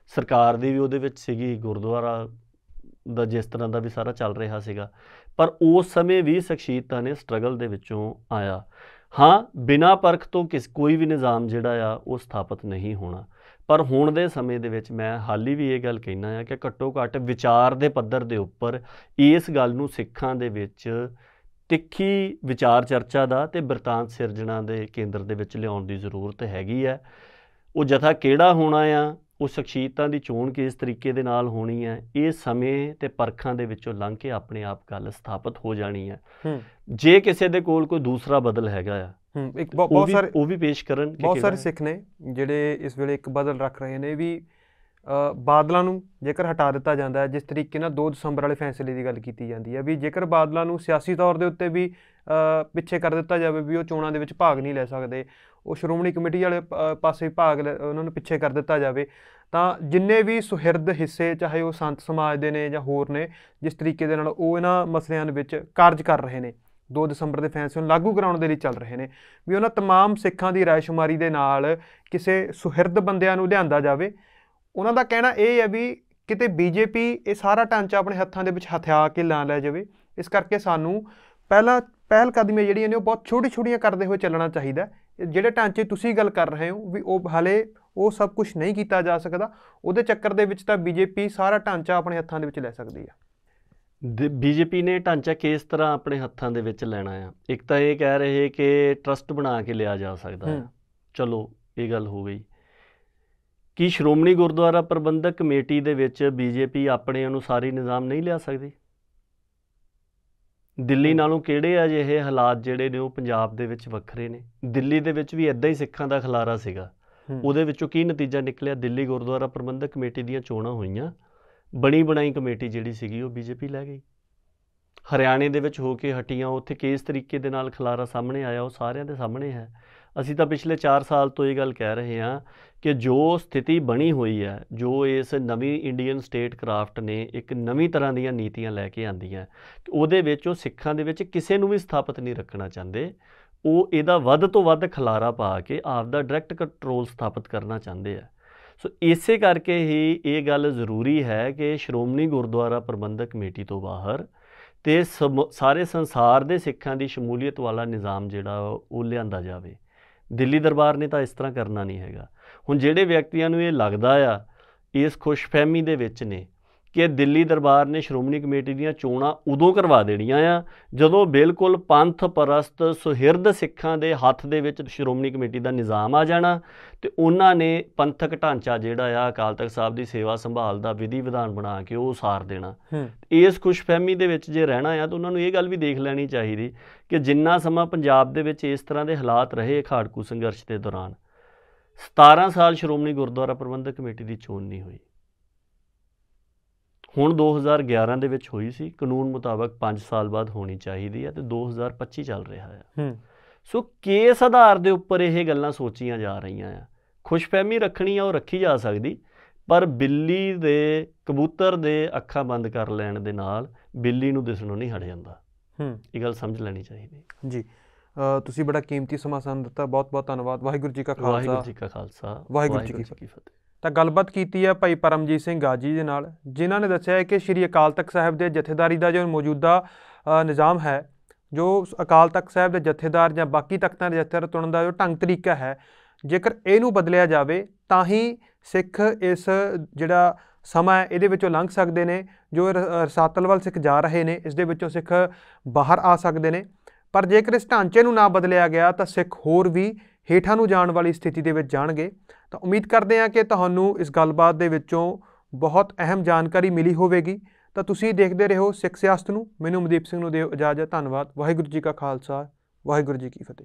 ਸਰਕਾਰ ਦੀ ਵੀ ਉਹਦੇ ਵਿੱਚ ਸੀਗੀ, ਗੁਰਦੁਆਰਾ ਦਾ ਜਿਸ ਤਰ੍ਹਾਂ ਦਾ ਵੀ ਸਾਰਾ ਚੱਲ ਰਿਹਾ ਸੀਗਾ, ਪਰ ਉਸ ਸਮੇਂ ਵੀ ਸ਼ਖਸੀਅਤਾਂ ਨੇ ਸਟਰਗਲ ਦੇ ਵਿੱਚੋਂ ਆਇਆ। ਹਾਂ, ਬਿਨਾਂ ਪਰਖ ਤੋਂ ਕੋਈ ਵੀ ਨਿਜ਼ਾਮ ਜਿਹੜਾ ਆ ਉਹ ਸਥਾਪਿਤ ਨਹੀਂ ਹੋਣਾ, ਪਰ ਹੁਣ ਦੇ ਸਮੇਂ ਦੇ ਵਿੱਚ ਮੈਂ ਹਾਲੀ ਵੀ ਇਹ ਗੱਲ ਕਹਿਣਾ ਆ ਕਿ ਘੱਟੋ ਘੱਟ ਵਿਚਾਰ ਦੇ ਪੱਧਰ ਦੇ ਉੱਪਰ ਇਸ ਗੱਲ ਨੂੰ ਸਿੱਖਾਂ ਦੇ ਵਿੱਚ ਤਿੱਖੀ ਵਿਚਾਰ ਚਰਚਾ ਦਾ ਤੇ ਬਿਰਤਾਂਤ ਸਿਰਜਣਾ ਦੇ ਕੇਂਦਰ ਦੇ ਵਿੱਚ ਲਿਆਉਣ ਦੀ ਜ਼ਰੂਰਤ ਹੈਗੀ ਹੈ। ਉਹ ਜਥਾ ਕਿਹੜਾ ਹੋਣਾ ਆ, ਉਹ ਸ਼ਖਸੀਅਤਾਂ ਦੀ ਚੋਣ ਕਿਸ ਤਰੀਕੇ ਦੇ ਨਾਲ ਹੋਣੀ ਹੈ, ਇਹ ਸਮੇਂ ਤੇ ਪਰਖਾਂ ਦੇ ਵਿੱਚੋਂ ਲੰਘ ਕੇ ਆਪਣੇ ਆਪ ਗੱਲ ਸਥਾਪਿਤ ਹੋ ਜਾਣੀ ਹੈ। ਜੇ ਕਿਸੇ ਦੇ ਕੋਲ ਕੋਈ ਦੂਸਰਾ ਬਦਲ ਹੈਗਾ ਆ, ਇੱਕ ਬਹੁਤ ਸਾਰੇ ਉਹ ਵੀ ਪੇਸ਼ ਕਰਨ। ਬਹੁਤ ਸਾਰੇ ਸਿੱਖ ਨੇ ਜਿਹੜੇ ਇਸ ਵੇਲੇ ਇੱਕ ਬਦਲ ਰੱਖ ਰਹੇ ਨੇ ਵੀ ਬਾਦਲਾਂ ਨੂੰ ਜੇਕਰ ਹਟਾ ਦਿੱਤਾ ਜਾਂਦਾ ਹੈ, ਜਿਸ ਤਰੀਕੇ ਨਾਲ 2 ਦਸੰਬਰ ਵਾਲੇ ਫੈਸਲੇ ਦੀ ਗੱਲ ਕੀਤੀ ਜਾਂਦੀ ਹੈ ਵੀ ਜੇਕਰ ਬਾਦਲਾਂ ਨੂੰ ਸਿਆਸੀ ਤੌਰ ਦੇ ਉੱਤੇ ਵੀ ਪਿੱਛੇ ਕਰ ਦਿੱਤਾ ਜਾਵੇ ਵੀ ਉਹ ਚੋਣਾਂ ਦੇ ਵਿੱਚ ਭਾਗ ਨਹੀਂ ਲੈ ਸਕਦੇ, ਉਹ ਸ਼੍ਰੋਮਣੀ ਕਮੇਟੀ ਵਾਲੇ ਪਾਸੇ ਉਹਨਾਂ ਨੂੰ ਪਿੱਛੇ ਕਰ ਦਿੱਤਾ ਜਾਵੇ, ਤਾਂ ਜਿੰਨੇ ਵੀ ਸੁਹਿਰਦ ਹਿੱਸੇ ਚਾਹੇ ਉਹ ਸੰਤ ਸਮਾਜ ਦੇ ਨੇ ਜਾਂ ਹੋਰ ਨੇ, ਜਿਸ ਤਰੀਕੇ ਦੇ ਨਾਲ ਉਹ ਇਹਨਾਂ ਮਸਲਿਆਂ ਦੇ ਵਿੱਚ ਕਾਰਜ ਕਰ ਰਹੇ ਨੇ, 2 ਦਸੰਬਰ ਦੇ ਫੈਸਲੇ ਨੂੰ ਲਾਗੂ ਕਰਾਉਣ ਦੇ ਲਈ ਚੱਲ ਰਹੇ ਨੇ, ਵੀ ਉਹਨਾਂ ਤਮਾਮ ਸਿੱਖਾਂ ਦੀ ਰਾਇਸ਼ੁਮਾਰੀ ਦੇ ਨਾਲ ਕਿਸੇ ਸੁਹਿਰਦ ਬੰਦਿਆਂ ਨੂੰ ਲਿਆਂਦਾ ਜਾਵੇ। ਉਹਨਾਂ ਦਾ ਕਹਿਣਾ ਇਹ ਹੈ ਵੀ ਕਿਤੇ ਬੀਜੇਪੀ ਇਹ ਸਾਰਾ ਢਾਂਚਾ ਆਪਣੇ ਹੱਥਾਂ ਦੇ ਵਿੱਚ ਹਥਿਆ ਕੇ ਨਾ ਲੈ ਜਾਵੇ, ਇਸ ਕਰਕੇ ਸਾਨੂੰ ਪਹਿਲ ਕਦਮੀਆਂ ਜਿਹੜੀਆਂ ਨੇ ਉਹ ਬਹੁਤ ਛੋਟੀਆਂ ਕਰਦੇ ਹੋਏ ਚੱਲਣਾ ਚਾਹੀਦਾ। ਜਿਹੜੇ ਢਾਂਚੇ ਤੁਸੀਂ ਗੱਲ ਕਰ ਰਹੇ ਹੋ ਵੀ ਉਹ ਹਾਲੇ ਉਹ ਸਭ ਕੁਝ ਨਹੀਂ ਕੀਤਾ ਜਾ ਸਕਦਾ, ਉਹਦੇ ਚੱਕਰ ਦੇ ਵਿੱਚ ਤਾਂ ਬੀਜੇਪੀ ਸਾਰਾ ਢਾਂਚਾ ਆਪਣੇ ਹੱਥਾਂ ਦੇ ਵਿੱਚ ਲੈ ਸਕਦੀ ਆ। ਬੀਜੇਪੀ ਨੇ ਢਾਂਚਾ ਕਿਸ ਤਰ੍ਹਾਂ ਆਪਣੇ ਹੱਥਾਂ ਦੇ ਵਿੱਚ ਲੈਣਾ ਆ? ਇੱਕ ਤਾਂ ਇਹ ਕਹਿ ਰਹੇ ਕਿ ਟਰਸਟ ਬਣਾ ਕੇ ਲਿਆ ਜਾ ਸਕਦਾ ਹੈ, ਚਲੋ ਇਹ ਗੱਲ ਹੋ ਗਈ। ਕੀ ਸ਼੍ਰੋਮਣੀ ਗੁਰਦੁਆਰਾ ਪ੍ਰਬੰਧਕ ਕਮੇਟੀ ਦੇ ਵਿੱਚ ਬੀਜੇਪੀ ਆਪਣੇ ਅਨੁਸਾਰੀ ਨਿਜ਼ਾਮ ਨਹੀਂ ਲਿਆ ਸਕਦੀ? ਦਿੱਲੀ ਨਾਲੋਂ ਕਿਹੜੇ ਅਜਿਹੇ ਹਾਲਾਤ ਜਿਹੜੇ ਨੇ ਉਹ ਪੰਜਾਬ ਦੇ ਵਿੱਚ ਵੱਖਰੇ ਨੇ? ਦਿੱਲੀ ਦੇ ਵਿੱਚ ਵੀ ਇੱਦਾਂ ਹੀ ਸਿੱਖਾਂ ਦਾ ਖਿਲਾਰਾ ਸੀਗਾ, ਉਹਦੇ ਵਿੱਚੋਂ ਕੀ ਨਤੀਜਾ ਨਿਕਲਿਆ? ਦਿੱਲੀ ਗੁਰਦੁਆਰਾ ਪ੍ਰਬੰਧਕ ਕਮੇਟੀ ਦੀਆਂ ਚੋਣਾਂ ਹੋਈਆਂ, ਬਣੀ ਬਣਾਈ ਕਮੇਟੀ ਜਿਹੜੀ ਸੀਗੀ ਉਹ ਬੀਜੇਪੀ ਲੈ ਗਈ। ਹਰਿਆਣੇ ਦੇ ਵਿੱਚ ਹੋ ਕੇ ਹਟੀਆਂ, ਉੱਥੇ ਕਿਸ ਤਰੀਕੇ ਦੇ ਨਾਲ ਖਿਲਾਰਾ ਸਾਹਮਣੇ ਆਇਆ ਉਹ ਸਾਰਿਆਂ ਦੇ ਸਾਹਮਣੇ ਹੈ। ਅਸੀਂ ਤਾਂ ਪਿਛਲੇ 4 ਸਾਲ ਤੋਂ ਇਹ ਗੱਲ ਕਹਿ ਰਹੇ ਹਾਂ ਕਿ ਜੋ ਸਥਿਤੀ ਬਣੀ ਹੋਈ ਹੈ, ਜੋ ਇਸ ਨਵੀਂ ਇੰਡੀਅਨ ਸਟੇਟ ਕਰਾਫਟ ਨੇ ਇੱਕ ਨਵੀਂ ਤਰ੍ਹਾਂ ਦੀਆਂ ਨੀਤੀਆਂ ਲੈ ਕੇ ਆਂਦੀਆਂ, ਉਹਦੇ ਵਿੱਚ ਉਹ ਸਿੱਖਾਂ ਦੇ ਵਿੱਚ ਕਿਸੇ ਨੂੰ ਵੀ ਸਥਾਪਿਤ ਨਹੀਂ ਰੱਖਣਾ ਚਾਹੁੰਦੇ। ਉਹ ਇਹਦਾ ਵੱਧ ਤੋਂ ਵੱਧ ਖਿਲਾਰਾ ਪਾ ਕੇ ਆਪਦਾ ਡਾਇਰੈਕਟ ਕੰਟਰੋਲ ਸਥਾਪਿਤ ਕਰਨਾ ਚਾਹੁੰਦੇ ਆ। ਸੋ ਇਸੇ ਕਰਕੇ ਹੀ ਇਹ ਗੱਲ ਜ਼ਰੂਰੀ ਹੈ ਕਿ ਸ਼੍ਰੋਮਣੀ ਗੁਰਦੁਆਰਾ ਪ੍ਰਬੰਧਕ ਕਮੇਟੀ ਤੋਂ ਬਾਹਰ ਤੇ ਸਾਰੇ ਸੰਸਾਰ ਦੇ ਸਿੱਖਾਂ ਦੀ ਸ਼ਮੂਲੀਅਤ ਵਾਲਾ ਨਿਜ਼ਾਮ ਜਿਹੜਾ ਉਹ ਲਿਆਂਦਾ ਜਾਵੇ। ਦਿੱਲੀ ਦਰਬਾਰ ਨੇ ਤਾਂ ਇਸ ਤਰ੍ਹਾਂ ਕਰਨਾ ਨਹੀਂ ਹੈਗਾ। ਹੁਣ ਜਿਹੜੇ ਵਿਅਕਤੀਆਂ ਨੂੰ ਇਹ ਲੱਗਦਾ ਆ, ਇਸ ਖੁਸ਼ਫਹਿਮੀ ਦੇ ਵਿੱਚ ਨੇ ਕਿ ਦਿੱਲੀ ਦਰਬਾਰ ਨੇ ਸ਼੍ਰੋਮਣੀ ਕਮੇਟੀ ਦੀਆਂ ਚੋਣਾਂ ਉਦੋਂ ਕਰਵਾ ਦੇਣੀਆਂ ਆ ਜਦੋਂ ਬਿਲਕੁਲ ਪੰਥ ਪਰਸਤ ਸੁਹਿਰਦ ਸਿੱਖਾਂ ਦੇ ਹੱਥ ਦੇ ਵਿੱਚ ਸ਼੍ਰੋਮਣੀ ਕਮੇਟੀ ਦਾ ਨਿਜ਼ਾਮ ਆ ਜਾਣਾ, ਤੇ ਉਹਨਾਂ ਨੇ ਪੰਥਕ ਢਾਂਚਾ ਜਿਹੜਾ ਆ ਅਕਾਲ ਤਖਤ ਸਾਹਿਬ ਦੀ ਸੇਵਾ ਸੰਭਾਲ ਦਾ ਵਿਧੀ ਵਿਧਾਨ ਬਣਾ ਕੇ ਉਹ ਉਸਾਰ ਦੇਣਾ। ਇਸ ਖੁਸ਼ਫਹਿਮੀ ਦੇ ਵਿੱਚ ਜੇ ਰਹਿਣਾ ਆ ਤਾਂ ਉਹਨਾਂ ਨੂੰ ਇਹ ਗੱਲ ਵੀ ਦੇਖ ਲੈਣੀ ਚਾਹੀਦੀ ਕਿ ਜਿੰਨਾ ਸਮਾਂ ਪੰਜਾਬ ਦੇ ਵਿੱਚ ਇਸ ਤਰ੍ਹਾਂ ਦੇ ਹਾਲਾਤ ਰਹੇ ਖਾੜਕੂ ਸੰਘਰਸ਼ ਦੇ ਦੌਰਾਨ, 17 ਸਾਲ ਸ਼੍ਰੋਮਣੀ ਗੁਰਦੁਆਰਾ ਪ੍ਰਬੰਧਕ ਕਮੇਟੀ ਦੀ ਚੋਣ ਨਹੀਂ ਹੋਈ। ਹੁਣ 2011 ਦੇ ਵਿੱਚ ਹੋਈ ਸੀ, ਕਾਨੂੰਨ ਮੁਤਾਬਕ 5 ਸਾਲ ਬਾਅਦ ਹੋਣੀ ਚਾਹੀਦੀ ਹੈ, ਤੇ 2025 ਚੱਲ ਰਿਹਾ ਹੈ। ਸੋ ਕਿਸ ਆਧਾਰ ਦੇ ਉੱਪਰ ਇਹ ਗੱਲਾਂ ਸੋਚੀਆਂ ਜਾ ਰਹੀਆਂ ਆ? ਖੁਸ਼ਫਹਿਮੀ ਰੱਖਣੀ ਆ ਉਹ ਰੱਖੀ ਜਾ ਸਕਦੀ, ਪਰ ਬਿੱਲੀ ਦੇ ਕਬੂਤਰ ਦੇ ਅੱਖਾਂ ਬੰਦ ਕਰ ਲੈਣ ਦੇ ਨਾਲ ਬਿੱਲੀ ਨੂੰ ਦਿਸਣੋਂ ਨਹੀਂ ਹਟ ਜਾਂਦਾ। ਇਹ ਗੱਲ ਸਮਝ ਲੈਣੀ ਚਾਹੀਦੀ ਜੀ। ਤੁਸੀਂ ਬੜਾ ਕੀਮਤੀ ਸਮਾਂ ਸਾਨੂੰ ਦਿੱਤਾ, ਬਹੁਤ ਬਹੁਤ ਧੰਨਵਾਦ। ਵਾਹਿਗੁਰੂ ਜੀ ਕਾ ਖਾਲਸਾ, ਵਾਹਿਗੁਰੂ ਜੀ ਕਾ ਖਾਲਸਾ, ਵਾਹਿਗੁਰੂ ਜੀ ਕੀ ਫਤਿਹ। ਤਾਂ ਗੱਲਬਾਤ ਕੀਤੀ ਹੈ ਭਾਈ ਪਰਮਜੀਤ ਸਿੰਘ ਗਾਜੀ ਦੇ ਨਾਲ, ਜਿਨ੍ਹਾਂ ਨੇ ਦੱਸਿਆ ਹੈ ਕਿ ਸ਼੍ਰੀ ਅਕਾਲ ਤਖਤ ਸਾਹਿਬ ਦੇ ਜਥੇਦਾਰੀ ਦਾ ਜੋ ਮੌਜੂਦਾ ਨਿਜ਼ਾਮ ਹੈ, ਜੋ ਅਕਾਲ ਤਖਤ ਸਾਹਿਬ ਦੇ ਜਥੇਦਾਰ ਜਾਂ ਬਾਕੀ ਤਖਤਾਂ ਦੇ ਜਥੇਦਾਰ ਚੁਣਨ ਦਾ ਜੋ ਢੰਗ ਤਰੀਕਾ ਹੈ, ਜੇਕਰ ਇਹਨੂੰ ਬਦਲਿਆ ਜਾਵੇ ਤਾਂ ਹੀ ਸਿੱਖ ਇਸ ਜਿਹੜਾ ਸਮਾਂ ਹੈ ਇਹਦੇ ਵਿੱਚੋਂ ਲੰਘ ਸਕਦੇ ਨੇ। ਜੋ ਰਸਾਤਲ ਵੱਲ ਸਿੱਖ ਜਾ ਰਹੇ ਨੇ, ਇਸ ਦੇ ਵਿੱਚੋਂ ਸਿੱਖ ਬਾਹਰ ਆ ਸਕਦੇ ਨੇ। ਪਰ ਜੇਕਰ ਇਸ ਢਾਂਚੇ ਨੂੰ ਨਾ ਬਦਲਿਆ ਗਿਆ ਤਾਂ ਸਿੱਖ ਹੋਰ ਵੀ ਹੇਠਾਂ ਨੂੰ ਜਾਣ ਵਾਲੀ ਸਥਿਤੀ ਦੇ ਵਿੱਚ ਜਾਣਗੇ। ਤਾਂ ਉਮੀਦ ਕਰਦੇ ਹਾਂ ਕਿ ਤੁਹਾਨੂੰ ਇਸ ਗੱਲਬਾਤ ਦੇ ਵਿੱਚੋਂ ਬਹੁਤ ਅਹਿਮ ਜਾਣਕਾਰੀ ਮਿਲੀ ਹੋਵੇਗੀ। ਤਾਂ ਤੁਸੀਂ ਦੇਖਦੇ ਰਹੋ ਸਿੱਖ ਸਿਆਸਤ ਨੂੰ। ਮੈਨੂੰ ਅਮਨਦੀਪ ਸਿੰਘ ਨੂੰ ਦਿਓ ਇਜਾਜ਼ਤ। ਧੰਨਵਾਦ। ਵਾਹਿਗੁਰੂ ਜੀ ਕਾ ਖਾਲਸਾ, ਵਾਹਿਗੁਰੂ ਜੀ ਕੀ ਫਤਿਹ।